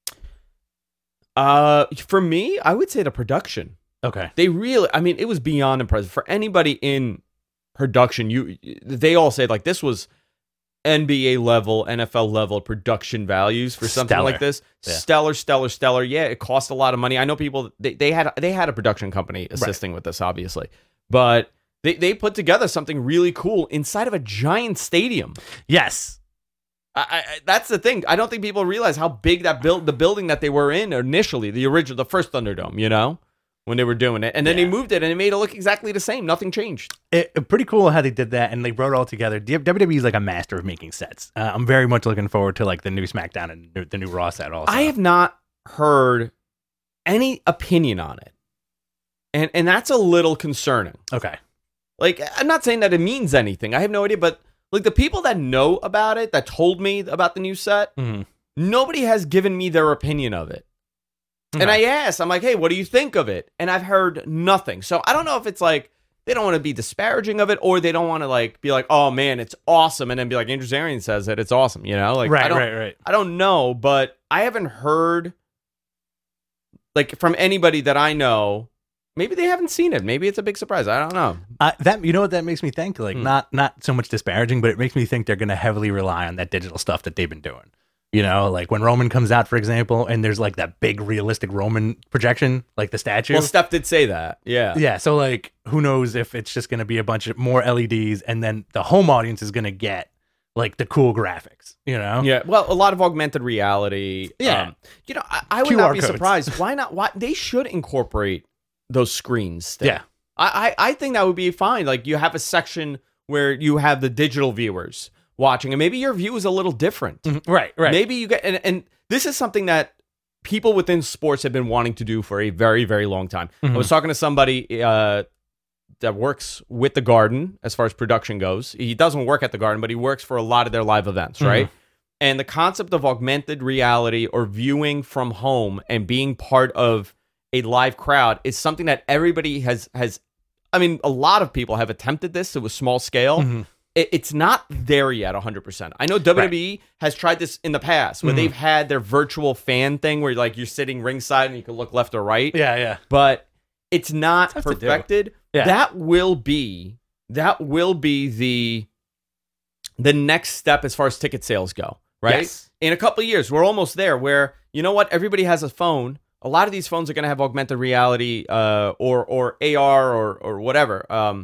A: For me, I would say the production.
B: Okay.
A: They really, it was beyond impressive. For anybody in production, they all say like this was NBA level, NFL level production values for something like this. Yeah. Stellar. Yeah, it cost a lot of money. I know people they had a production company assisting with this, obviously, but they put together something really cool inside of a giant stadium.
B: Yes.
A: That's the thing. I don't think people realize how big the building that they were in initially, the first Thunderdome, when they were doing it. And then they moved it and it made it look exactly the same. Nothing changed.
B: Pretty cool how they did that and they brought it all together. WWE is like a master of making sets. I'm very much looking forward to like the new SmackDown and the new Raw set also.
A: I have not heard any opinion on it. And that's a little concerning.
B: Okay.
A: Like, I'm not saying that it means anything. I have no idea, but like the people that know about it, that told me about the new set, nobody has given me their opinion of it. And I asked, I'm like, hey, what do you think of it? And I've heard nothing. So I don't know if it's like they don't want to be disparaging of it, or they don't want to like be like, oh man, it's awesome, and then be like, Andrew Zarian says it, it's awesome, like
B: right.
A: I don't know, but I haven't heard like from anybody that I know. Maybe they haven't seen it. Maybe it's a big surprise. I don't know.
B: That what that makes me think? Like not so much disparaging, but it makes me think they're going to heavily rely on that digital stuff that they've been doing. Like when Roman comes out, for example, and there's like that big realistic Roman projection, like the statue.
A: Well, Steph did say that. Yeah.
B: Yeah. So like, who knows if it's just going to be a bunch of more LEDs, and then the home audience is going to get like the cool graphics.
A: Yeah. Well, a lot of augmented reality.
B: Yeah.
A: I would
B: QR
A: not be
B: codes.
A: surprised. Why not? Why they should incorporate those screens still.
B: Yeah.
A: I think that would be fine. Like you have a section where you have the digital viewers watching, and maybe your view is a little different.
B: Right.
A: Maybe you get, and this is something that people within sports have been wanting to do for a very, very long time. I was talking to somebody that works with the Garden as far as production goes. He doesn't work at the Garden, but he works for a lot of their live events, right? And the concept of augmented reality or viewing from home and being part of a live crowd is something that everybody has a lot of people have attempted this to a small scale. It's not there yet 100%. I know WWE has tried this in the past where they've had their virtual fan thing where like you're sitting ringside and you can look left or right.
B: Yeah.
A: But it's not perfected.
B: Yeah.
A: That will be the next step as far as ticket sales go, right?
B: Yes.
A: In a couple of years, we're almost there where, you know what? Everybody has a phone. A lot of these phones are going to have augmented reality or AR or whatever,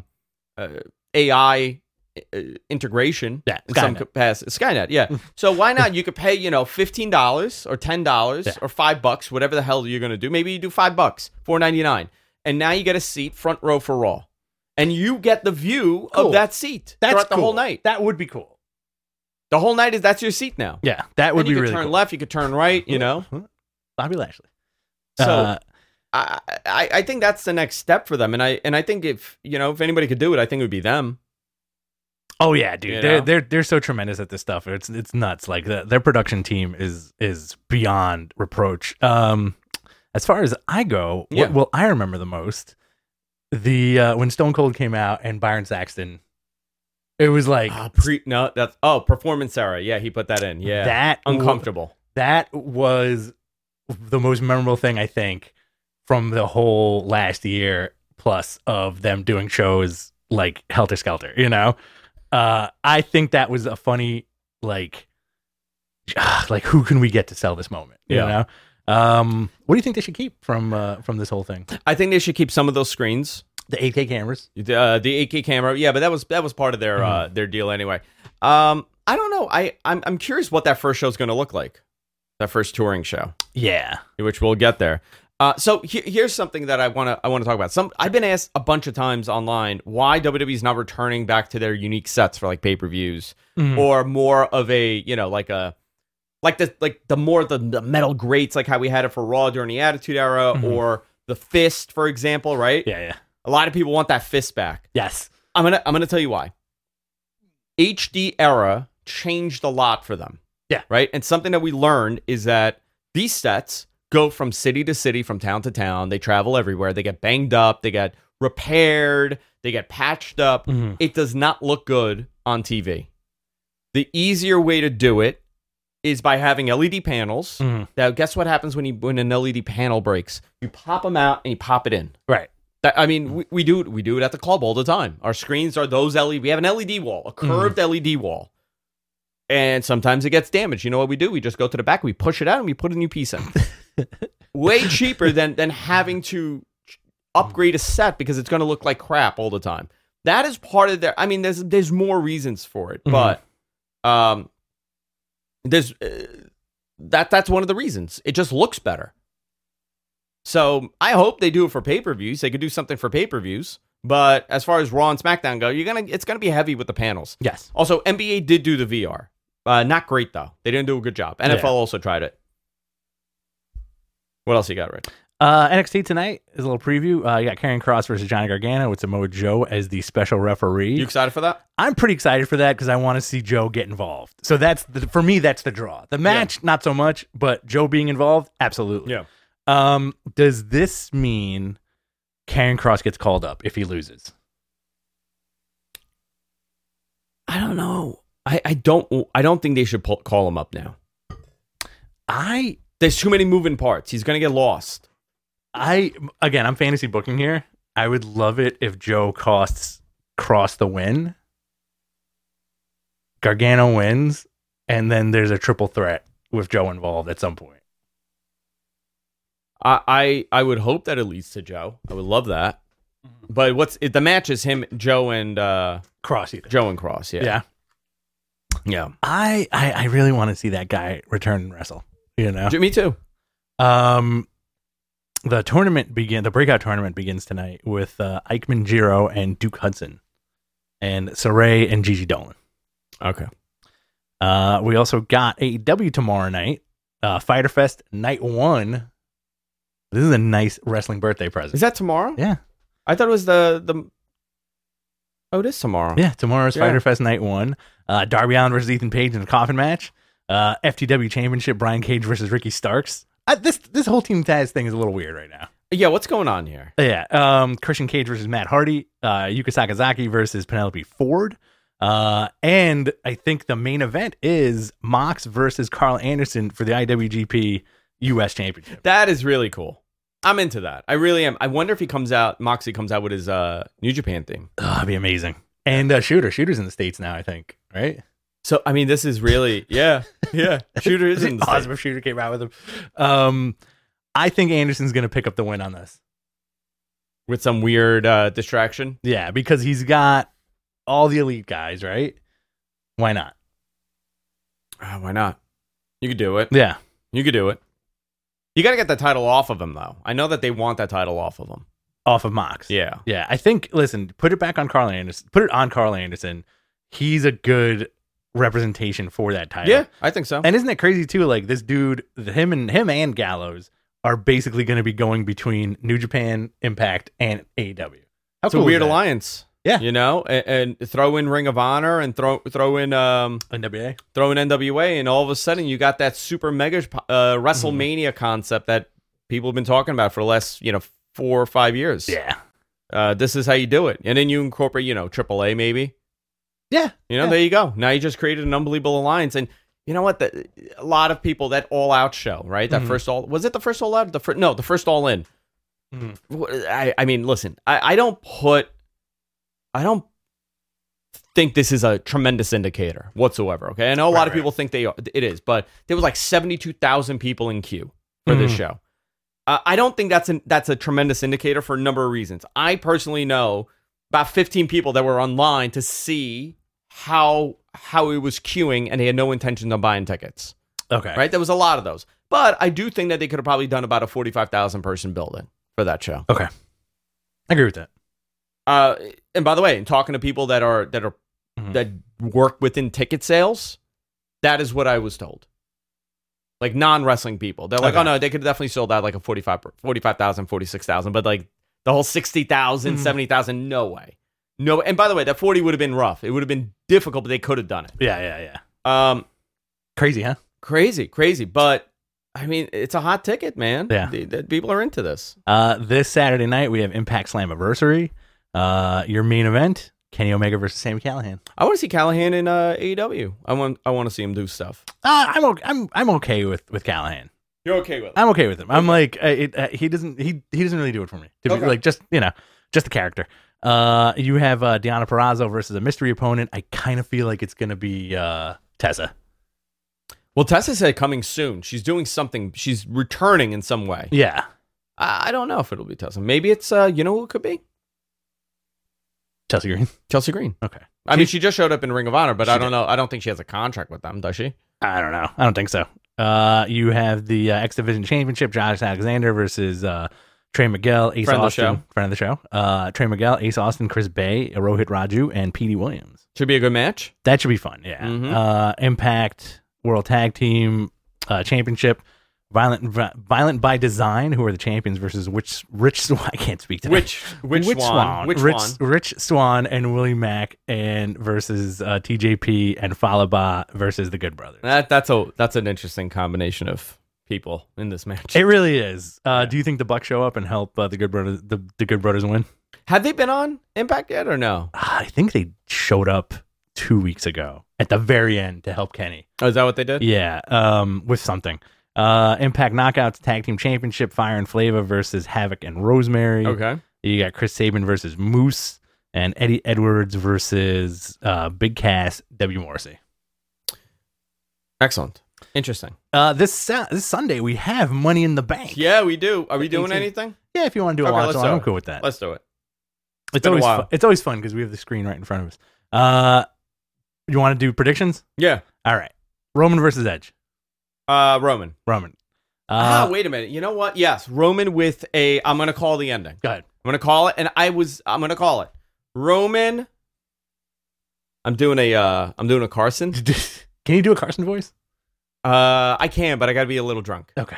A: AI integration in some capacity. Skynet, yeah. So why not? You could pay, $15 or $10 or $5, whatever the hell you're going to do. Maybe you do $5, $4.99, and now you get a seat front row for Raw, and you get the view of that seat throughout the whole night.
B: That would be cool.
A: The whole night that's your seat now.
B: Yeah, that would be really cool.
A: You could turn left, you could turn right.
B: Bobby Lashley.
A: So I think that's the next step for them, and I think if anybody could do it, I think it would be them.
B: Oh yeah, dude, they're so tremendous at this stuff. It's nuts. Like their production team is beyond reproach. As far as I go, what will I remember the most? When Stone Cold came out and Byron Saxton, it was like
A: Performance Era. Yeah, he put that in. Yeah,
B: that
A: uncomfortable.
B: That was the most memorable thing I think from the whole last year plus of them doing shows like Helter Skelter. I think that was a funny like who can we get to sell this moment? You know? What do you think they should keep from this whole thing?
A: I think they should keep some of those screens,
B: the 8K cameras,
A: the 8K camera. Yeah, but that was part of their deal anyway. I don't know. I'm curious what that first show is going to look like. That first touring show.
B: Yeah,
A: which we'll get there. So here's something that I want to talk about. I've been asked a bunch of times online why WWE's not returning back to their unique sets for like pay-per-views or more of a the metal grates like how we had it for Raw during the Attitude Era or the Fist, for example, right?
B: Yeah.
A: A lot of people want that Fist back.
B: Yes.
A: I'm gonna tell you why. HD Era changed a lot for them.
B: Yeah.
A: Right? And something that we learned is that these sets go from city to city, from town to town. They travel everywhere. They get banged up. They get repaired. They get patched up. It does not look good on TV. The easier way to do it is by having LED panels. Now, guess what happens when an LED panel breaks? You pop them out and you pop it in.
B: Right.
A: We do it at the club all the time. Our screens are those LED. We have an LED wall, a curved LED wall. And sometimes it gets damaged. You know what we do? We just go to the back, we push it out, and we put a new piece in. Way cheaper than having to upgrade a set because it's going to look like crap all the time. That is part of their... there's more reasons for it, but there's that's one of the reasons. It just looks better. So I hope they do it for pay-per-views. They could do something for pay-per-views. But as far as Raw and SmackDown go, it's gonna be heavy with the panels.
B: Yes.
A: Also, NBA did do the VR. Not great though. They didn't do a good job. NFL also tried it. What else you got, Rich?
B: NXT tonight is a little preview. You got Karrion Kross versus Johnny Gargano with Samoa Joe as the special referee.
A: You excited for that?
B: I'm pretty excited for that because I want to see Joe get involved. So for me, that's the draw. The match, not so much, but Joe being involved, absolutely.
A: Yeah.
B: Does this mean Karrion Kross gets called up if he loses?
A: I don't know. I don't think they should call him up now. There's too many moving parts. He's gonna get lost.
B: Again, I'm fantasy booking here. I would love it if Joe costs Kross the win, Gargano wins, and then there's a triple threat with Joe involved at some point.
A: I would hope that it leads to Joe. I would love that. But the match is him, Joe, and
B: Kross either.
A: Joe and Kross. Yeah.
B: I really want to see that guy return and wrestle. You know,
A: Me too.
B: The breakout tournament begins tonight with Eichmann Jiro and Duke Hudson, and Saray and Gigi Dolan.
A: Okay.
B: We also got AEW tomorrow night, Fyter Fest Night 1. This is a nice wrestling birthday present.
A: Is that tomorrow?
B: Yeah.
A: I thought it was the. Oh, it is tomorrow.
B: Yeah, tomorrow's Fyter Fest Night 1. Darby Allin versus Ethan Page in a coffin match. FTW Championship, Brian Cage versus Ricky Starks. This whole Team Taz thing is a little weird right now.
A: Yeah, what's going on here?
B: Yeah, Christian Cage versus Matt Hardy. Yuka Sakazaki versus Penelope Ford. And I think the main event is Mox versus Carl Anderson for the IWGP US Championship.
A: That is really cool. I'm into that. I really am. I wonder if Moxley comes out with his New Japan theme.
B: Oh, that'd be amazing. And Shooter's in the States now, I think, right?
A: So, I mean, this is really, yeah. Shooter is in the States.
B: Awesome if Shooter came out with him. I think Anderson's going to pick up the win on this.
A: With some weird distraction?
B: Yeah, because he's got all the elite guys, right? Why not?
A: Why not? You could do it.
B: Yeah.
A: You could do it. You got to get the title off of him, though. I know that they want that title off of him.
B: Off of Mox.
A: Yeah.
B: Yeah. I think, listen, put it on Carl Anderson. He's a good representation for that title.
A: Yeah, I think so.
B: And isn't it crazy, too? Like, this dude, him and Gallows are basically going to be going between New Japan, Impact, and AEW.
A: It's a weird alliance.
B: Yeah.
A: You know, and throw in Ring of Honor and throw in
B: NWA.
A: Throw in NWA, and all of a sudden you got that super mega WrestleMania concept that people have been talking about for the last, 4 or 5 years.
B: Yeah.
A: This is how you do it. And then you incorporate, AAA maybe.
B: Yeah.
A: There you go. Now you just created an unbelievable alliance. And you know what? A lot of people, that All Out show, right? That first was it the first All Out? The first All In. I mean, listen, I don't think this is a tremendous indicator whatsoever. Okay, I know a lot of people think it is, but there was like 72,000 people in queue for this show. I don't think that's a tremendous indicator for a number of reasons. I personally know about 15 people that were online to see how it was queuing, and they had no intention of buying tickets.
B: Okay,
A: right? There was a lot of those, but I do think that they could have probably done about a 45,000 person building for that show.
B: Okay, I agree with that.
A: And by the way, in talking to people that work within ticket sales, that is what I was told. Like non-wrestling people. They're like, oh no, they could definitely sold out like a 45,000, 46,000, but like the whole 60,000, 70,000, no way. No. And by the way, that 40 would have been rough. It would have been difficult, but they could have done it.
B: Yeah. Crazy, huh?
A: Crazy. But I mean, it's a hot ticket, man.
B: Yeah.
A: People are into this.
B: This Saturday night, we have Impact Slammiversary. Your main event, Kenny Omega versus Sami Callihan. I
A: want to see Callihan in AEW. I want to see him do stuff.
B: I'm okay with Callihan.
A: You're okay with him?
B: I'm okay with him. I'm like he doesn't really do it for me. To be like just the character. You have Deonna Purrazzo versus a mystery opponent. I kind of feel like it's gonna be Tessa.
A: Well, Tessa said coming soon. She's doing something. She's returning in some way.
B: Yeah.
A: I don't know if it'll be Tessa. Maybe it's who it could be?
B: Chelsea Green. Okay.
A: I mean, she just showed up in Ring of Honor, but I don't know. I don't think she has a contract with them, does she?
B: I don't know. I don't think so. You have the X Division Championship, Josh Alexander versus Trey Miguel, Ace Austin. Friend of the show. Trey Miguel, Ace Austin, Chris Bay, Rohit Raju, and Petey Williams.
A: Should be a good match.
B: That should be fun, yeah. Impact World Tag Team Championship, Violent by Design, who are the champions, versus Rich Swan. I can't speak today. Rich Swan and Willie Mack, and versus TJP and Falaba versus the Good Brothers.
A: That's an interesting combination of people in this match.
B: It really is. Do you think the Bucks show up and help the Good Brothers the Good Brothers win?
A: Have they been on Impact yet or no?
B: I think they showed up 2 weeks ago at the very end to help Kenny.
A: Oh, is that what they did?
B: Yeah, with something. Impact Knockouts Tag Team Championship, Fire and Flava versus Havoc and Rosemary.
A: Okay.
B: You got Chris Sabin versus Moose and Eddie Edwards versus Big Cass, W. Morrissey.
A: Excellent. Interesting.
B: This Sunday we have Money in the Bank.
A: Yeah, we do. Are we doing
B: 18.
A: anything?
B: Yeah, if you want to do a
A: Okay,
B: watch
A: let's
B: along,
A: do
B: I'm
A: it.
B: cool with that.
A: Let's do it.
B: It's
A: been a
B: always
A: while.
B: it's always fun because we have the screen right in front of us. You want to do predictions?
A: Yeah.
B: All right. Roman versus Edge.
A: Roman.
B: Roman.
A: Wait a minute. You know what? Yes, Roman with a. I'm gonna call the ending.
B: Go ahead.
A: I'm gonna call it, and I'm gonna call it Roman. I'm doing a Carson.
B: Can you do a Carson voice?
A: I can, but I gotta be a little drunk.
B: Okay.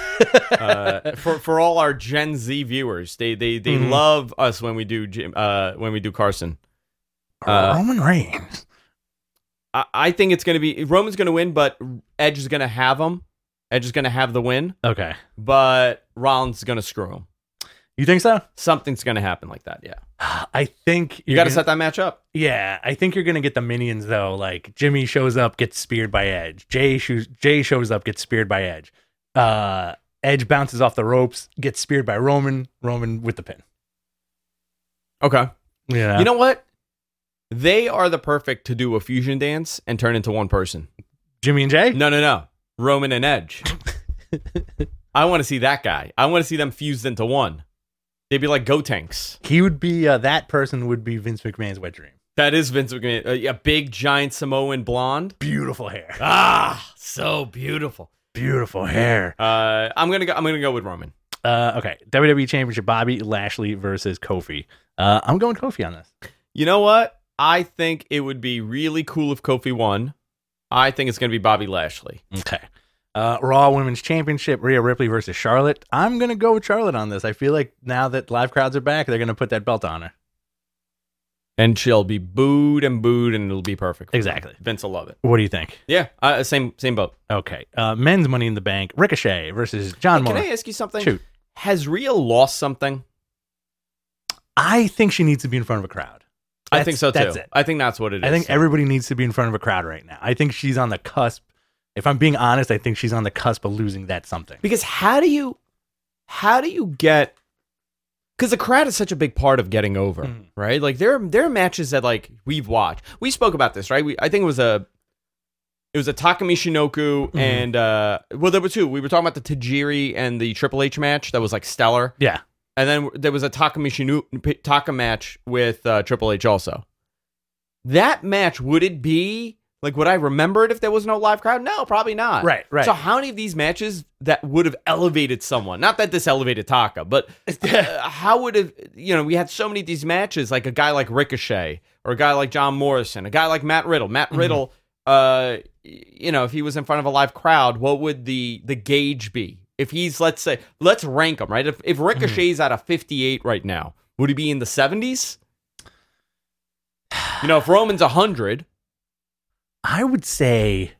A: For all our Gen Z viewers, they love us when we do Carson.
B: Roman Reigns.
A: I think it's gonna be Roman's gonna win, but Edge is gonna have him. Edge is gonna have the win.
B: Okay.
A: But Rollins is gonna screw him.
B: You think so?
A: Something's gonna happen like that. Yeah.
B: I think
A: You got to set that match up.
B: Yeah, I think you're gonna get the minions though. Like Jimmy shows up, gets speared by Edge. Jay shows up, gets speared by Edge. Edge bounces off the ropes, gets speared by Roman. Roman with the pin.
A: Okay.
B: Yeah.
A: You know what? They are the perfect to do a fusion dance and turn into one person.
B: Jimmy and Jay?
A: No. Roman and Edge. I want to see that guy. I want to see them fused into one. They'd be like Go Tanks.
B: He would be that person would be Vince McMahon's wet dream.
A: That is Vince McMahon. A big, giant Samoan blonde.
B: Beautiful hair.
A: So beautiful.
B: Beautiful hair.
A: I'm gonna go with Roman.
B: Okay. WWE Championship: Bobby Lashley versus Kofi. I'm going Kofi on this.
A: You know what? I think it would be really cool if Kofi won. I think it's gonna be Bobby Lashley.
B: Okay. Raw Women's Championship: Rhea Ripley versus Charlotte. I'm gonna go with Charlotte on this. I feel like now that live crowds are back, they're gonna put that belt on her.
A: And she'll be booed, and it'll be perfect.
B: Exactly.
A: Vince will love it.
B: What do you think?
A: Yeah, same boat.
B: Okay. Men's Money in the Bank: Ricochet versus John
A: Can
B: Morris.
A: I ask you something?
B: Shoot.
A: Has Rhea lost something?
B: I think she needs to be in front of a crowd.
A: I think so too.
B: That's it.
A: I think that's what it is.
B: I think everybody needs to be in front of a crowd right now. I think she's on the cusp. If I'm being honest, I think she's on the cusp of losing that something.
A: Because how do you get? Because the crowd is such a big part of getting over, right? Like there are matches that like we've watched. We spoke about this, right? I think it was a Takumi Shinoku and there were two. We were talking about the Tajiri and the Triple H match that was like stellar.
B: Yeah.
A: And then there was a Taka match with Triple H also. That match, would it be like, would I remember it if there was no live crowd? No, probably not.
B: Right.
A: So how many of these matches that would have elevated someone? Not that this elevated Taka, but how would have, we had so many of these matches, like a guy like Ricochet or a guy like John Morrison, a guy like Matt Riddle. Matt Riddle, if he was in front of a live crowd, what would the gauge be? If he's, let's rank him, right? If Ricochet's at a 58 right now, would he be in the 70s? If Roman's 100.
B: I would say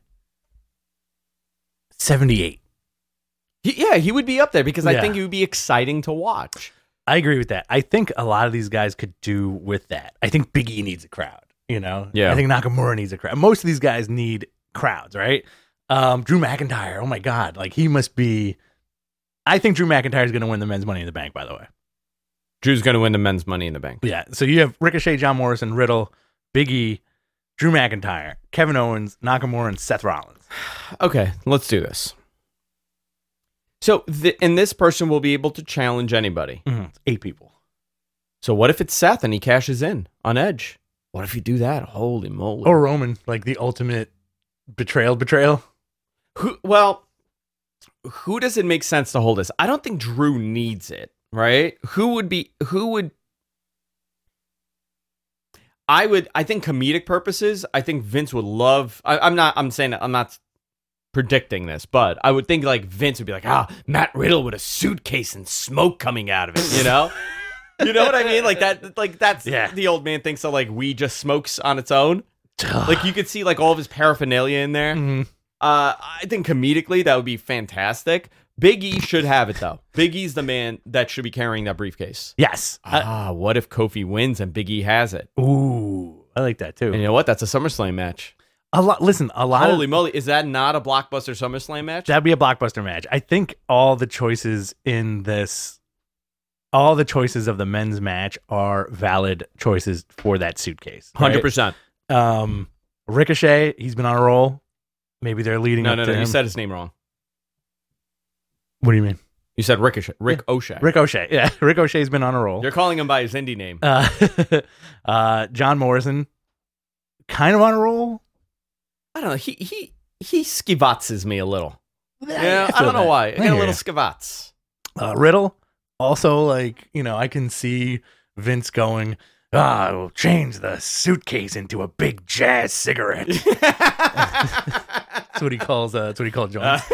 B: 78.
A: He would be up there because I
B: Yeah.
A: think it would be exciting to watch.
B: I agree with that. I think a lot of these guys could do with that. I think Big E needs a crowd,
A: Yeah.
B: I think Nakamura needs a crowd. Most of these guys need crowds, right? Drew McIntyre, oh my God. Like he must be, I think Drew McIntyre is going to win the men's Money in the Bank, by the way.
A: Drew's going to win the men's Money in the Bank.
B: Yeah. So you have Ricochet, John Morrison, Riddle, Big E, Drew McIntyre, Kevin Owens, Nakamura, and Seth Rollins.
A: Okay, let's do this. So, and this person will be able to challenge anybody.
B: It's 8 people.
A: So what if it's Seth and he cashes in on Edge? What if you do that? Holy moly.
B: Or Roman, like the ultimate betrayal.
A: Who does it make sense to hold this? I don't think Drew needs it, right? I think comedic purposes, I think Vince would love, I'm not predicting this, but I would think like Vince would be like, Matt Riddle with a suitcase and smoke coming out of it, You know what I mean? That's the old man thinks that like weed just smokes on its own. Like you could see like all of his paraphernalia in there.
B: Mm-hmm.
A: I think comedically that would be fantastic. Big E should have it though. Big E's the man that should be carrying that briefcase.
B: Yes.
A: What if Kofi wins and Big E has it?
B: Ooh, I like that too.
A: And you know what? That's a SummerSlam match.
B: Holy
A: moly, is that not a blockbuster SummerSlam match?
B: That'd be a blockbuster match. I think all the choices of the men's match are valid choices for that suitcase.
A: 100%.
B: Ricochet, he's been on a roll. Maybe they're leading up to him.
A: You said his name wrong.
B: What do you mean?
A: You said Ricochet. Rick O'Shea.
B: Ricochet. Yeah, Ricochet's been on a roll.
A: You're calling him by his indie name.
B: John Morrison, kind of on a roll.
A: I don't know. He skivatzes me a little.
B: Yeah,
A: I don't know why. I get a little skivats.
B: Riddle, also I can see Vince going, we'll change the suitcase into a big jazz cigarette. That's what he calls Jones.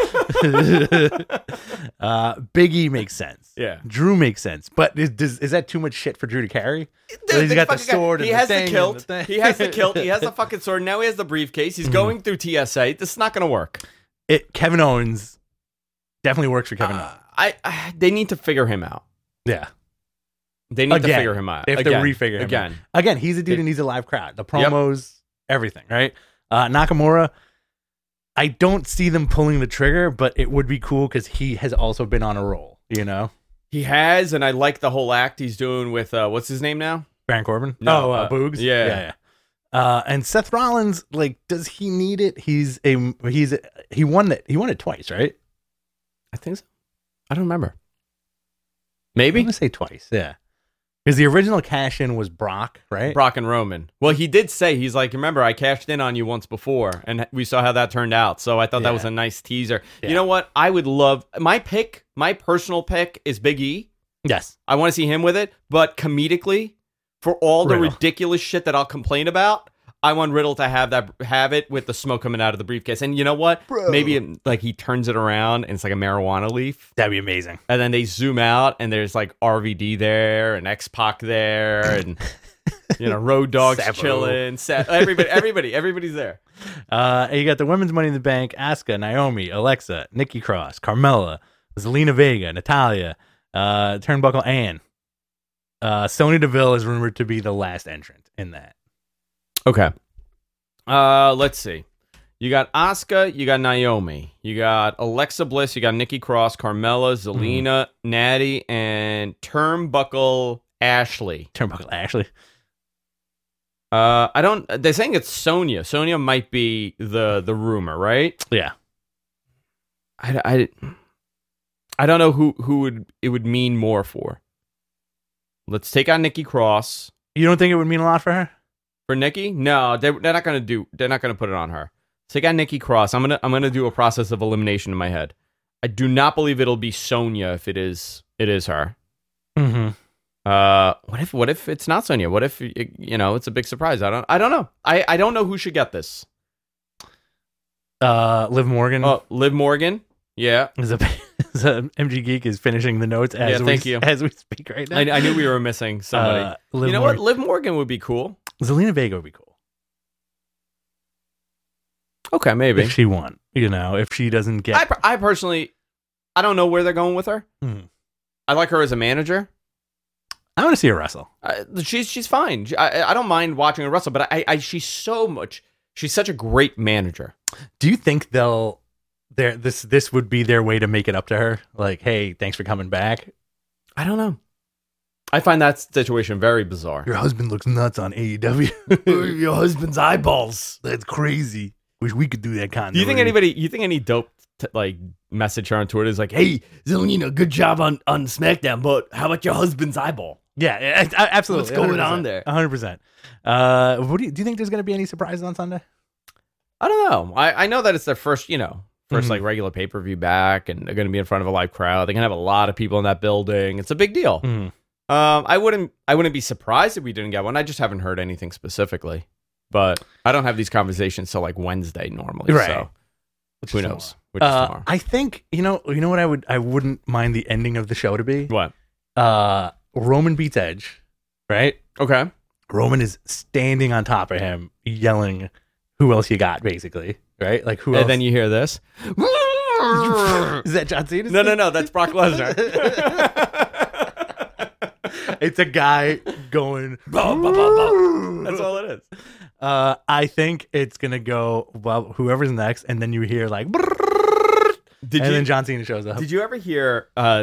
B: Big E makes sense.
A: Yeah.
B: Drew makes sense. But is that too much shit for Drew to carry? He's got the sword.
A: He has the kilt. He has the kilt. He has the fucking sword. Now he has the briefcase. He's going through TSA. This is not going to work.
B: Kevin Owens definitely works for Kevin Owens.
A: They need to figure him out.
B: Yeah.
A: They need to figure him out.
B: They have to refigure him out. Again, he's a dude who needs a live crowd. The promos, everything, right? Nakamura, I don't see them pulling the trigger, but it would be cool because he has also been on a roll,
A: He has, and I like the whole act he's doing with, what's his name now?
B: Baron Corbin?
A: No,
B: Boogs?
A: Yeah.
B: And Seth Rollins, does he need it? He won it. He won it twice, right?
A: I think so. I don't remember. Maybe?
B: I'm going to say twice, yeah. Because the original cash-in was Brock, right?
A: Brock and Roman. Well, he did say, he's like, remember, I cashed in on you once before, and we saw how that turned out. So I thought that was a nice teaser. Yeah. You know what? I would love... My personal pick is Big E.
B: Yes.
A: I want to see him with it, but comedically, for all the ridiculous shit that I'll complain about, I want Riddle to have it with the smoke coming out of the briefcase. And you know what?
B: Bro.
A: Maybe he turns it around and it's like a marijuana leaf.
B: That'd be amazing.
A: And then they zoom out and there's RVD there and X-Pac there and Road Dogg's chilling. Everybody's there.
B: You got the women's Money in the Bank: Asuka, Naomi, Alexa, Nikki Cross, Carmella, Zelina Vega, Natalya, Turnbuckle Ann. Sonya Deville is rumored to be the last entrant in that.
A: Okay. Let's see. You got Asuka, you got Naomi, you got Alexa Bliss, you got Nikki Cross, Carmella, Zelina, Natty, and Turnbuckle Ashley. They're saying it's Sonya. Sonya might be the rumor, right?
B: Yeah.
A: I don't know who it would mean more for. Let's take on Nikki Cross.
B: You don't think it would mean a lot for her?
A: For Nikki? No, they're not gonna put it on her. Take out Nikki Cross. I'm gonna do a process of elimination in my head. I do not believe it'll be Sonya if it is her.
B: Mm-hmm.
A: What if it's not Sonya? What if it's a big surprise? I don't know. I don't know who should get this.
B: Liv Morgan.
A: Oh, Liv Morgan. Yeah.
B: MG Geek is finishing the notes as we speak right now.
A: I knew we were missing somebody. What? Liv Morgan would be cool.
B: Zelina Vega would be cool.
A: Okay, maybe.
B: If she won. If she doesn't get...
A: I personally, I don't know where they're going with her. I like her as a manager.
B: I want to see her wrestle.
A: She's fine. I don't mind watching her wrestle, but she's such a great manager.
B: Do you think this would be their way to make it up to her? Hey, thanks for coming back?
A: I don't know. I find that situation very bizarre.
B: Your husband looks nuts on AEW.
A: Your husband's eyeballs.
B: That's crazy. Wish we could do that kind of.
A: You think any dope message her on Twitter is like, hey, Zelina, good job on SmackDown, but how about your husband's eyeball?
B: Yeah, absolutely.
A: What's going on there?
B: 100%. Do you think there's going to be any surprises on Sunday?
A: I don't know. I know that it's their first regular pay-per-view back, and they're going to be in front of a live crowd. They're going to have a lot of people in that building. It's a big deal. I wouldn't be surprised if we didn't get one. I just haven't heard anything specifically. But I don't have these conversations till Wednesday normally.
B: Right.
A: So who knows? Which is tomorrow.
B: I think you know what I wouldn't mind the ending of the show to be.
A: What?
B: Roman beats Edge, right?
A: Okay.
B: Roman is standing on top of him, yelling, "Who else you got?" Basically, right? Like who else?
A: And then you hear this.
B: Is that John Cena?
A: No, that's Brock Lesnar.
B: It's a guy going.
A: That's all it is.
B: I think it's gonna go well. Whoever's next, and then you hear like, and then John Cena shows up.
A: Did you ever hear? I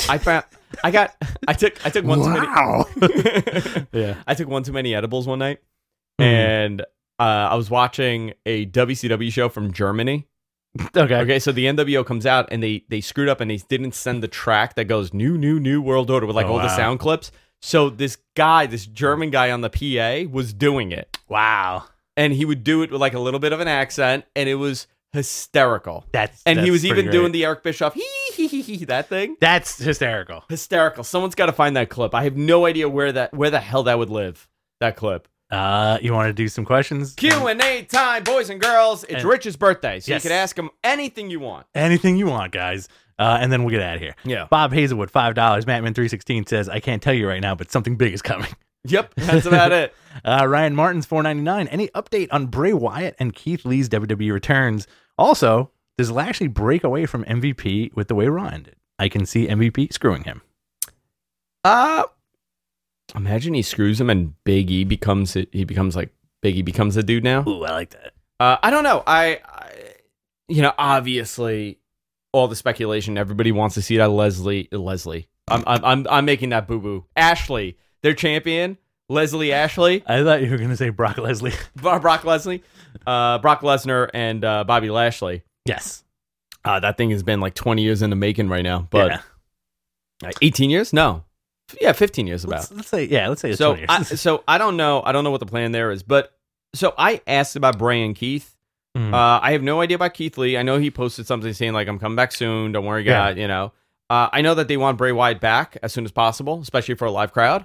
A: took one too many.
B: Yeah,
A: I took one too many edibles one night, and I was watching a WCW show from Germany. Okay, so the NWO comes out and they screwed up and they didn't send the track that goes new world order with like all the sound clips. So this German guy on the PA was doing it.
B: Wow.
A: And he would do it with like a little bit of an accent and it was hysterical.
B: That's
A: he was even
B: great.
A: doing the Eric Bischoff that thing.
B: That's hysterical.
A: Someone's got to find that clip. I have no idea where the hell that would live. That clip.
B: You want to do some questions?
A: Q&A time, boys and girls. It's Rich's birthday, so
B: Yes.
A: you can ask him anything you want.
B: Anything you want, guys. And then we'll get out of here.
A: Yeah.
B: Bob Hazelwood, $5. Mattman316 says, I can't tell you right now, but something big is coming.
A: Yep, that's about it.
B: Ryan Martin's $4.99. Any update on Bray Wyatt and Keith Lee's WWE returns? Also, does Lashley break away from MVP with the way Raw ended? I can see MVP screwing him.
A: Imagine he screws him and Big E becomes a dude now.
B: Ooh, I like that.
A: I don't know. I obviously all the speculation. Everybody wants to see that Leslie. I'm making that boo boo. Ashley, their champion, Leslie Ashley.
B: I thought you were going to say Brock Leslie.
A: Brock Leslie, Brock Lesnar, and Bobby Lashley.
B: Yes.
A: That thing has been like 20 years in the making right now. But 18 years? No. Yeah, 15 years about.
B: Let's say it's
A: so
B: 20 years.
A: So I don't know what the plan there is. But so I asked about Bray and Keith. I have no idea about Keith Lee. I know he posted something saying like, I'm coming back soon. Don't worry, guys. I know that they want Bray Wyatt back as soon as possible, especially for a live crowd.